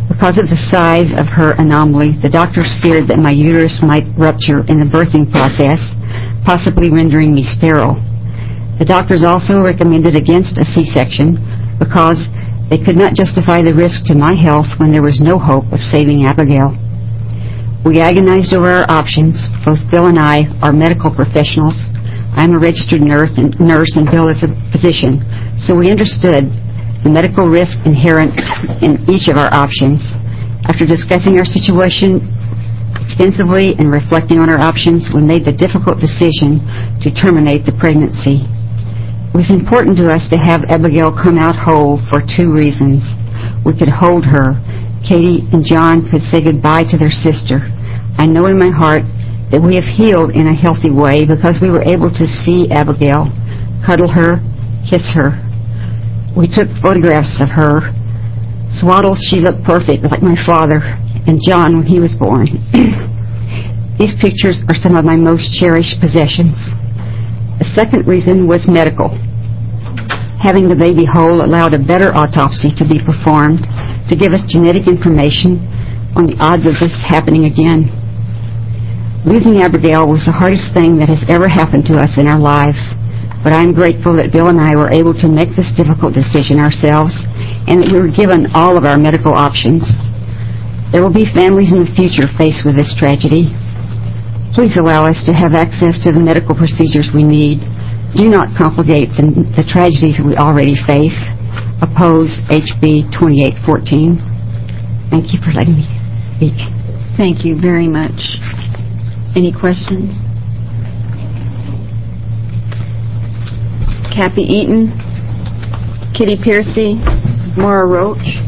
Because of the size of her anomaly, the doctors feared that my uterus might rupture in the birthing process, possibly rendering me sterile. The doctors also recommended against a C-section because they could not justify the risk to my health when there was no hope of saving Abigail. We agonized over our options. Both Bill and I are medical professionals. I'm a registered nurse and, nurse and Bill is a physician, so we understood the medical risk inherent in each of our options. After discussing our situation extensively and reflecting on our options, we made the difficult decision to terminate the pregnancy. It was important to us to have Abigail come out whole for two reasons. We could hold her. Katie and John could say goodbye to their sister. I know in my heart that we have healed in a healthy way because we were able to see Abigail, cuddle her, kiss her. We took photographs of her. Swaddled, she looked perfect, like my father, and John when he was born. These pictures are some of my most cherished possessions. The second reason was medical. Having the baby whole allowed a better autopsy to be performed to give us genetic information on the odds of this happening again. Losing Abigail was the hardest thing that has ever happened to us in our lives, but I'm grateful that Bill and I were able to make this difficult decision ourselves and that we were given all of our medical options. There will be families in the future faced with this tragedy. Please allow us to have access to the medical procedures we need. Do not complicate the, the tragedies we already face. Oppose H B twenty-eight fourteen. Thank you for letting me speak. Thank you very much. Any questions? Kathy Eaton, Kitty Piercy, Maura Roach.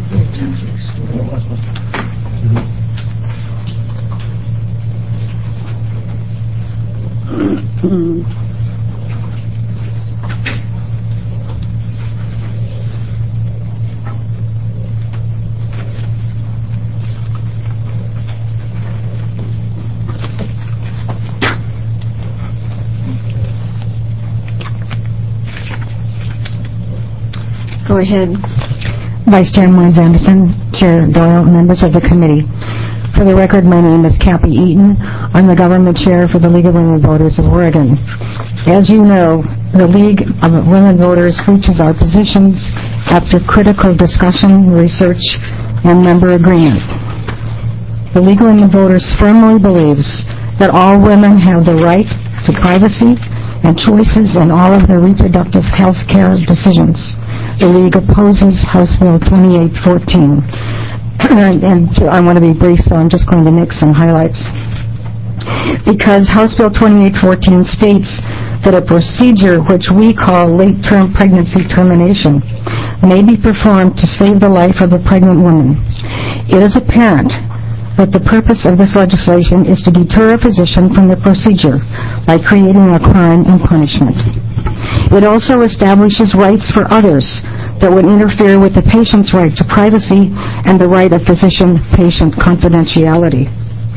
Go ahead. Vice Chairman Wines Anderson, Chair Doyle, members of the committee. For the record, my name is Kathy Eaton. I'm the government chair for the League of Women Voters of Oregon. As you know, the League of Women Voters reaches our positions after critical discussion, research, and member agreement. The League of Women Voters firmly believes that all women have the right to privacy and choices in all of their reproductive health care decisions. The League opposes House Bill twenty-eight fourteen. And I want to be brief, so I'm just going to make some highlights. Because House Bill twenty-eight fourteen states that a procedure which we call late-term pregnancy termination may be performed to save the life of a pregnant woman. It is apparent that the purpose of this legislation is to deter a physician from the procedure by creating a crime and punishment. It also establishes rights for others that would interfere with the patient's right to privacy and the right of physician-patient confidentiality.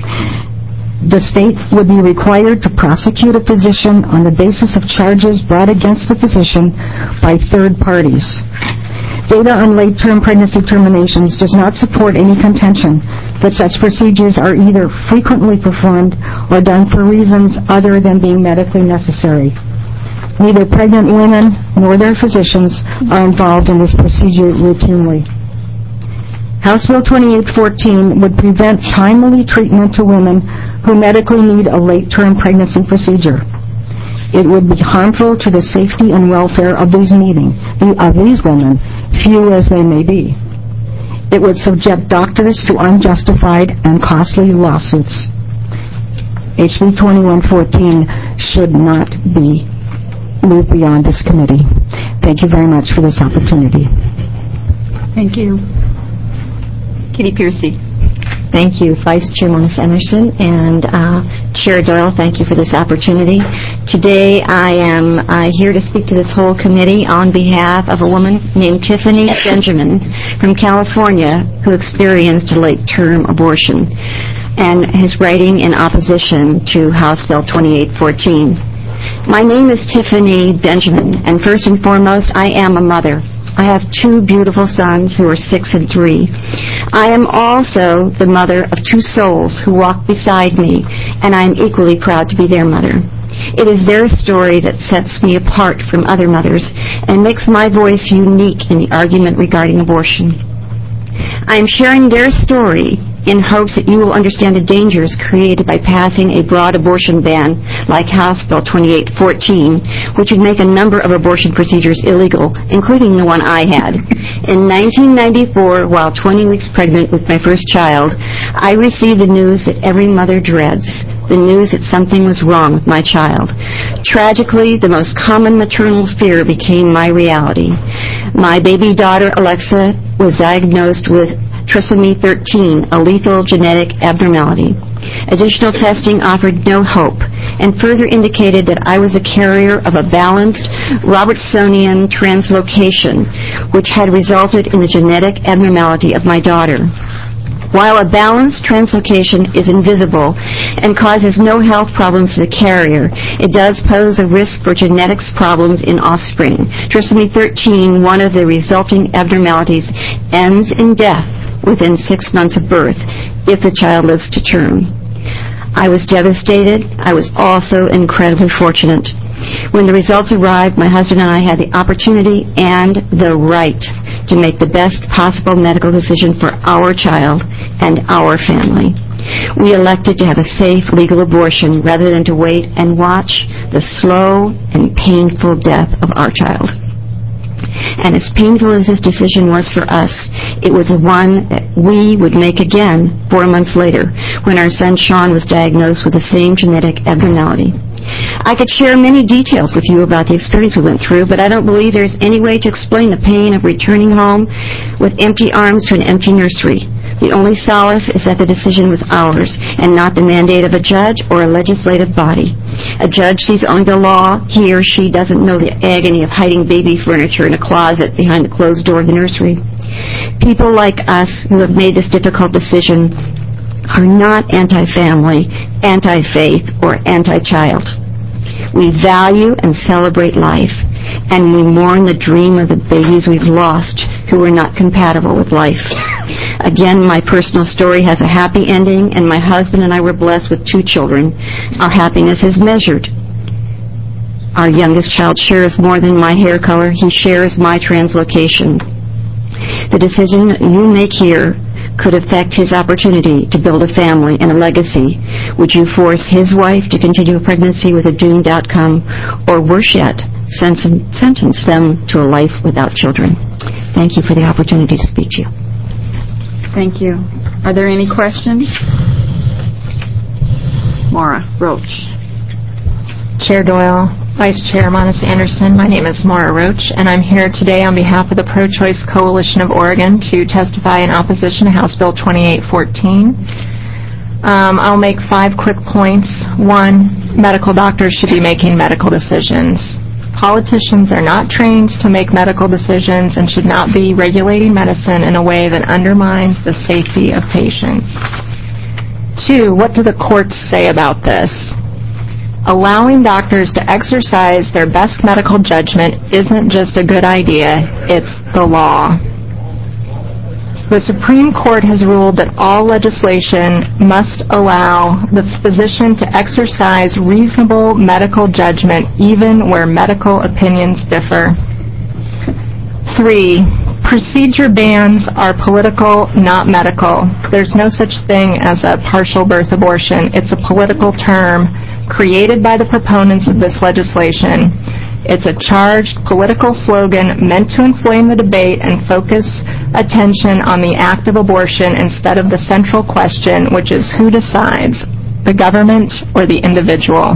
The state would be required to prosecute a physician on the basis of charges brought against the physician by third parties. Data on late-term pregnancy terminations does not support any contention that such procedures are either frequently performed or done for reasons other than being medically necessary. Neither pregnant women nor their physicians are involved in this procedure routinely. House Bill twenty-eight fourteen would prevent timely treatment to women who medically need a late-term pregnancy procedure. It would be harmful to the safety and welfare of these meeting, of these women, few as they may be. It would subject doctors to unjustified and costly lawsuits. H B twenty-one fourteen should not be moved beyond this committee. Thank you very much for this opportunity. Thank you. Kitty Piercy. Thank you, Vice Chairman Anderson, and uh, Chair Doyle, thank you for this opportunity. Today I am uh, here to speak to this whole committee on behalf of a woman named Tiffany Benjamin from California who experienced a late-term abortion and is writing in opposition to House Bill twenty-eight fourteen. My name is Tiffany Benjamin, and first and foremost, I am a mother. I have two beautiful sons who are six and three. I am also the mother of two souls who walk beside me, and I am equally proud to be their mother. It is their story that sets me apart from other mothers and makes my voice unique in the argument regarding abortion. I am sharing their story in hopes that you will understand the dangers created by passing a broad abortion ban like House Bill twenty-eight fourteen, which would make a number of abortion procedures illegal, including the one I had. In nineteen ninety-four, while twenty weeks pregnant with my first child, I received the news that every mother dreads, the news that something was wrong with my child. Tragically, the most common maternal fear became my reality. My baby daughter, Alexa, was diagnosed with trisomy thirteen, a lethal genetic abnormality. Additional testing offered no hope and further indicated that I was a carrier of a balanced Robertsonian translocation, which had resulted in the genetic abnormality of my daughter. While a balanced translocation is invisible and causes no health problems to the carrier, it does pose a risk for genetics problems in offspring. Trisomy thirteen, one of the resulting abnormalities, ends in death within six months of birth if the child lives to term. I was devastated. I was also incredibly fortunate. When the results arrived, my husband and I had the opportunity and the right to make the best possible medical decision for our child and our family. We elected to have a safe, legal abortion rather than to wait and watch the slow and painful death of our child. And as painful as this decision was for us, it was the one that we would make again four months later when our son Sean was diagnosed with the same genetic abnormality. I could share many details with you about the experience we went through, but I don't believe there's any way to explain the pain of returning home with empty arms to an empty nursery. The only solace is that the decision was ours and not the mandate of a judge or a legislative body. A judge sees only the law. He or she doesn't know the agony of hiding baby furniture in a closet behind the closed door of the nursery. People like us who have made this difficult decision are not anti-family, anti-faith, or anti-child. We value and celebrate life, and we mourn the dream of the babies we've lost who were not compatible with life. Again, my personal story has a happy ending, and my husband and I were blessed with two children. Our happiness is measured. Our youngest child shares more than my hair color. He shares my translocation. The decision you make here could affect his opportunity to build a family and a legacy. Would you force his wife to continue a pregnancy with a doomed outcome, or worse yet, sentence them to a life without children? Thank you for the opportunity to speak to you. Thank you. Are there any questions? Maura Roach. Chair Doyle, Vice Chair Monis Anderson, my name is Maura Roach, and I'm here today on behalf of the Pro-Choice Coalition of Oregon to testify in opposition to House Bill twenty-eight fourteen. Um, I'll make five quick points. One, medical doctors should be making medical decisions. Politicians are not trained to make medical decisions and should not be regulating medicine in a way that undermines the safety of patients. Two, what do the courts say about this? Allowing doctors to exercise their best medical judgment isn't just a good idea, it's the law. The Supreme Court has ruled that all legislation must allow the physician to exercise reasonable medical judgment even where medical opinions differ. Three, procedure bans are political, not medical. There's no such thing as a partial birth abortion. It's a political term created by the proponents of this legislation. It's a charged political slogan meant to inflame the debate and focus attention on the act of abortion instead of the central question, which is who decides, the government or the individual.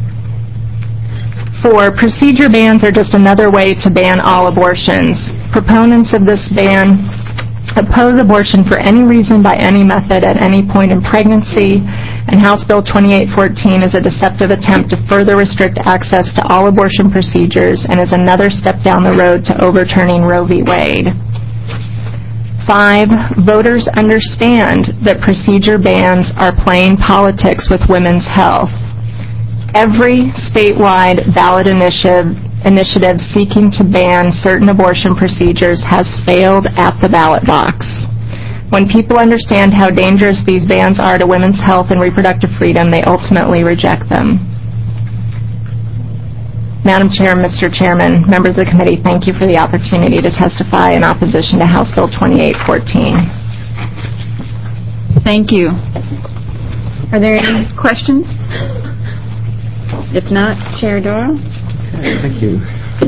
Four, procedure bans are just another way to ban all abortions. Proponents of this ban oppose abortion for any reason by any method at any point in pregnancy, and House Bill twenty-eight fourteen is a deceptive attempt to further restrict access to all abortion procedures and is another step down the road to overturning Roe v. Wade. Five, voters understand that procedure bans are playing politics with women's health. Every statewide ballot initiative initiative seeking to ban certain abortion procedures has failed at the ballot box. When people understand how dangerous these bans are to women's health and reproductive freedom, they ultimately reject them. Madam Chair, Mister Chairman, members of the committee, thank you for the opportunity to testify in opposition to House Bill twenty-eight fourteen. Thank you. Are there any questions? If not, Chair Doyle. Okay, thank you.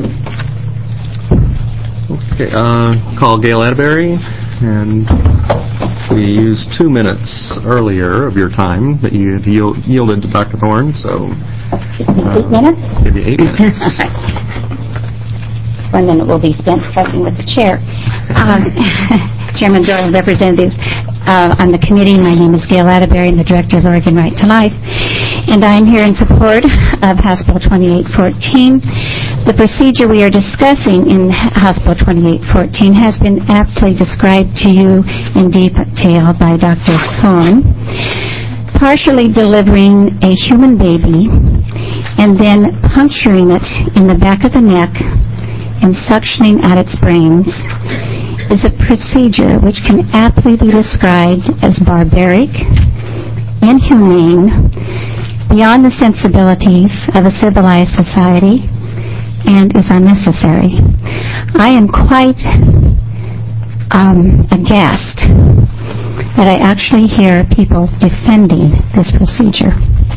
Okay, uh, call Gail Atterbury, and we used two minutes earlier of your time that you yield, yielded to Doctor Thorne, so uh, eight minutes? Give you eight minutes. One minute will be spent discussing with the chair. Um, Chairman Doyle, representatives uh, on the committee, my name is Gail Atterbury. I'm the Director of Oregon Right to Life, and I'm here in support of House Bill twenty-eight fourteen. The procedure we are discussing in House Bill twenty-eight fourteen has been aptly described to you in detail by Doctor Thorne. Partially delivering a human baby and then puncturing it in the back of the neck and suctioning out its brains is a procedure which can aptly be described as barbaric, inhumane, beyond the sensibilities of a civilized society, and is unnecessary. I am quite um, aghast that I actually hear people defending this procedure.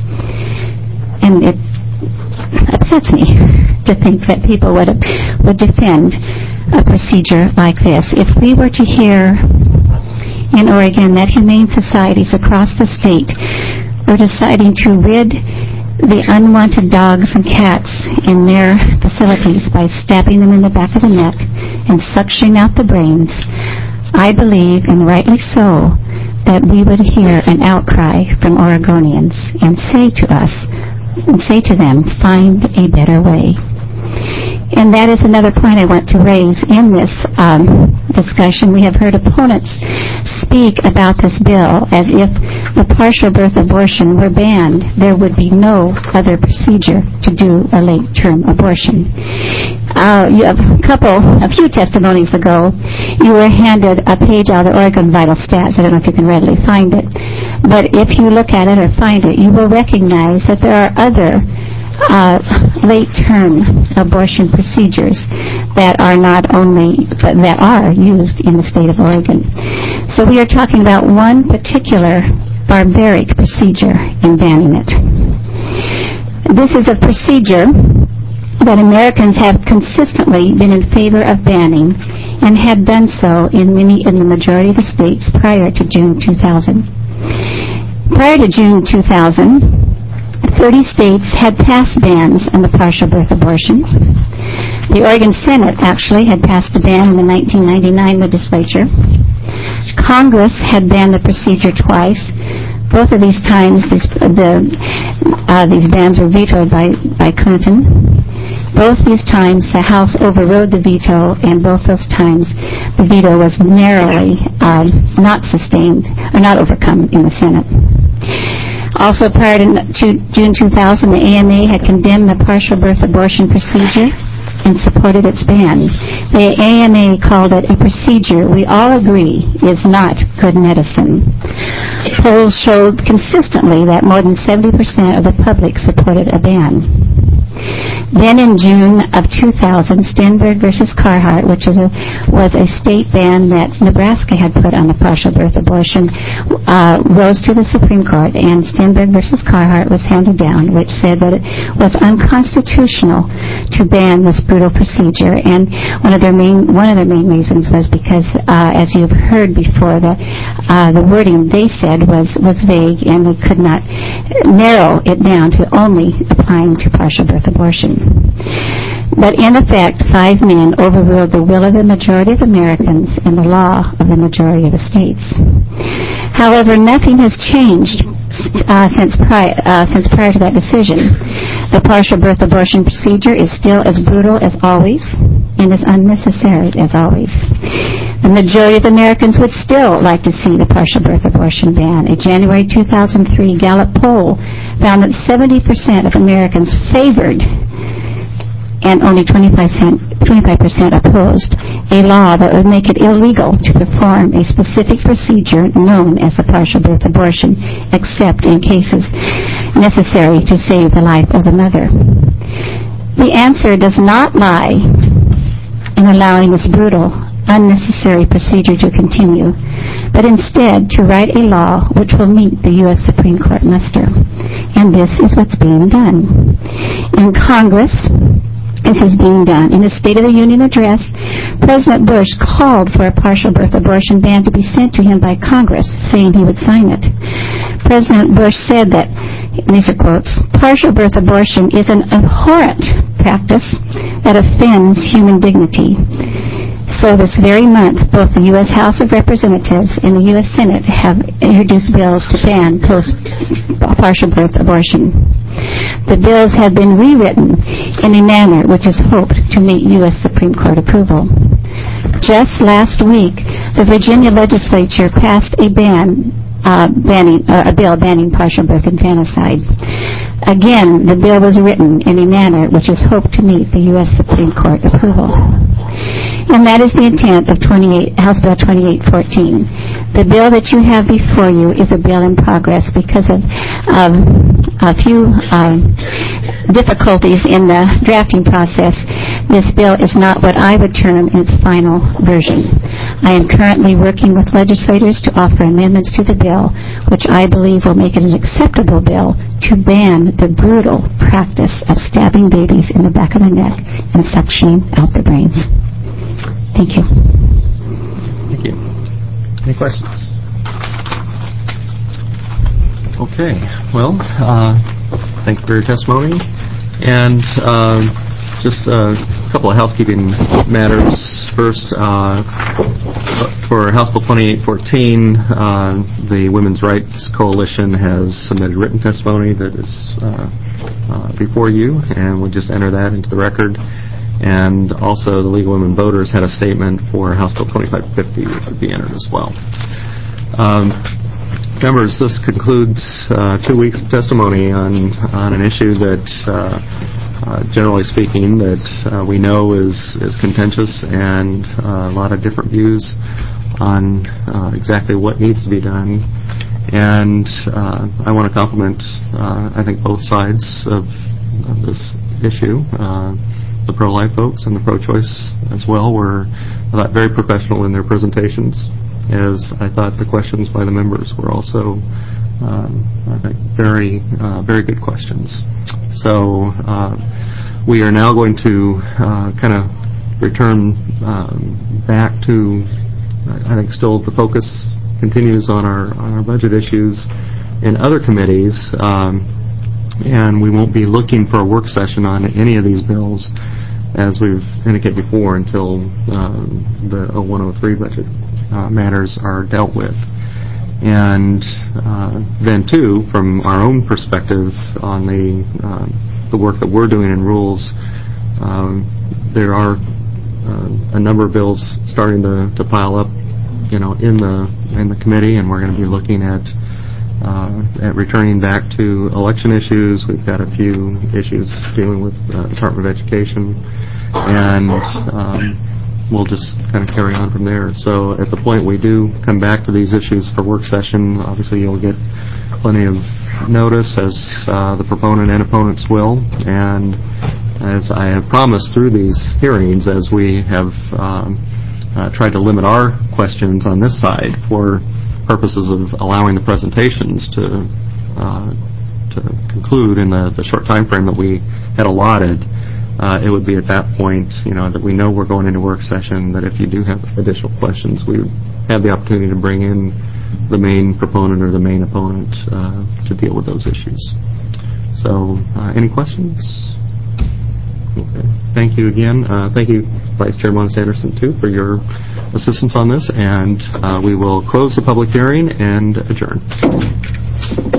And it upsets me to think that people would would defend a procedure like this. If we were to hear in Oregon that humane societies across the state were deciding to rid the unwanted dogs and cats in their facilities by stabbing them in the back of the neck and suctioning out the brains, I believe, and rightly so, that we would hear an outcry from Oregonians and say to us, and say to them, find a better way. And that is another point I want to raise in this um, discussion. We have heard opponents speak about this bill as if the partial birth abortion were banned. There would be no other procedure to do a late-term abortion. Uh, you have a couple, a few testimonies ago, you were handed a page out of the Oregon Vital Stats. I don't know if you can readily find it. But if you look at it or find it, you will recognize that there are other Uh, late-term abortion procedures that are not only, but that are used in the state of Oregon. So we are talking about one particular barbaric procedure in banning it. This is a procedure that Americans have consistently been in favor of banning and had done so in many, in the majority of the states prior to June two thousand. Prior to June two thousand, thirty states had passed bans on the partial birth abortion. The Oregon Senate actually had passed a ban in the nineteen ninety-nine legislature. Congress had banned the procedure twice. Both of these times, this, the, uh, these bans were vetoed by, by Clinton. Both these times, the House overrode the veto, and both those times, the veto was narrowly um, not sustained, or not overcome in the Senate. Also, prior to June two thousand, the A M A had condemned the partial birth abortion procedure and supported its ban. The A M A called it a procedure we all agree is not good medicine. Polls showed consistently that more than seventy percent of the public supported a ban. Then in June of two thousand, Stenberg versus Carhart, which is a, was a state ban that Nebraska had put on the partial birth abortion, uh, rose to the Supreme Court, and Stenberg versus Carhart was handed down, which said that it was unconstitutional to ban this brutal procedure. And one of their main one of their main reasons was because, uh, as you've heard before, the uh, the wording they said was was vague, and they could not narrow it down to only applying to partial birth abortion. But in effect, five men overruled the will of the majority of Americans and the law of the majority of the states. However, nothing has changed uh, since, prior, uh, since prior to that decision. The partial birth abortion procedure is still as brutal as always and as unnecessary as always. The majority of Americans would still like to see the partial birth abortion ban. A January two thousand three Gallup poll found that seventy percent of Americans favored and only twenty-five percent opposed a law that would make it illegal to perform a specific procedure known as a partial birth abortion, except in cases necessary to save the life of the mother. The answer does not lie in allowing this brutal, unnecessary procedure to continue, but instead to write a law which will meet the U S Supreme Court muster. And this is what's being done. In Congress, this is being done. In his State of the Union address, President Bush called for a partial birth abortion ban to be sent to him by Congress, saying he would sign it. President Bush said that, and these are quotes, partial birth abortion is an abhorrent practice that offends human dignity. So this very month, both the U S House of Representatives and the U S Senate have introduced bills to ban post partial birth abortion. The bills have been rewritten in a manner which is hoped to meet U S Supreme Court approval. Just last week, the Virginia legislature passed a ban, uh, banning, uh, a bill banning partial birth infanticide. Again, the bill was written in a manner which is hoped to meet the U S Supreme Court approval. And that is the intent of twenty-eight, House Bill twenty-eight fourteen. The bill that you have before you is a bill in progress because of um, a few um, difficulties in the drafting process. This bill is not what I would term in its final version. I am currently working with legislators to offer amendments to the bill, which I believe will make it an acceptable bill to ban the brutal practice of stabbing babies in the back of the neck and suctioning out their brains. Thank you. Thank you. Any questions? Okay. Well, uh, thank you for your testimony. And uh, just a couple of housekeeping matters. First, uh, for House Bill twenty-eight fourteen, uh, the Women's Rights Coalition has submitted written testimony that is uh, uh, before you, and we'll just enter that into the record. And also the League of Women Voters had a statement for House Bill twenty-five fifty, which would be entered as well. Um, members, this concludes uh, two weeks of testimony on, on an issue that, uh, uh, generally speaking, that uh, we know is, is contentious, and uh, a lot of different views on uh, exactly what needs to be done. And uh, I want to compliment, uh, I think, both sides of, of this issue. Uh, The pro-life folks and the pro-choice as well were, I thought, very professional in their presentations, as I thought the questions by the members were also, um, I think, very, uh, very good questions. So uh, we are now going to uh, kind of return um, back to, I think, still the focus continues on our on our budget issues in other committees. Um, And we won't be looking for a work session on any of these bills, as we've indicated before, until uh, the oh one oh three budget uh, matters are dealt with. And uh, then, too, from our own perspective on the uh, the work that we're doing in rules, um, there are uh, a number of bills starting to, to pile up, you know, in the in the committee, and we're going to be looking at. Uh, at returning back to election issues. We've got a few issues dealing with uh, Department of Education, and um, we'll just kind of carry on from there. So at the point we do come back to these issues for work session, obviously you'll get plenty of notice, as uh, the proponent and opponents will, and as I have promised through these hearings, as we have um, uh, tried to limit our questions on this side for purposes of allowing the presentations to uh, to conclude in the, the short time frame that we had allotted, uh, it would be at that point, you know, that we know we're going into work session, that if you do have additional questions, we have the opportunity to bring in the main proponent or the main opponent uh, to deal with those issues. So, uh, any questions? Okay. Thank you again. Uh, thank you, Vice Chair Monis-Anderson, too, for your assistance on this. And uh, we will close the public hearing and adjourn.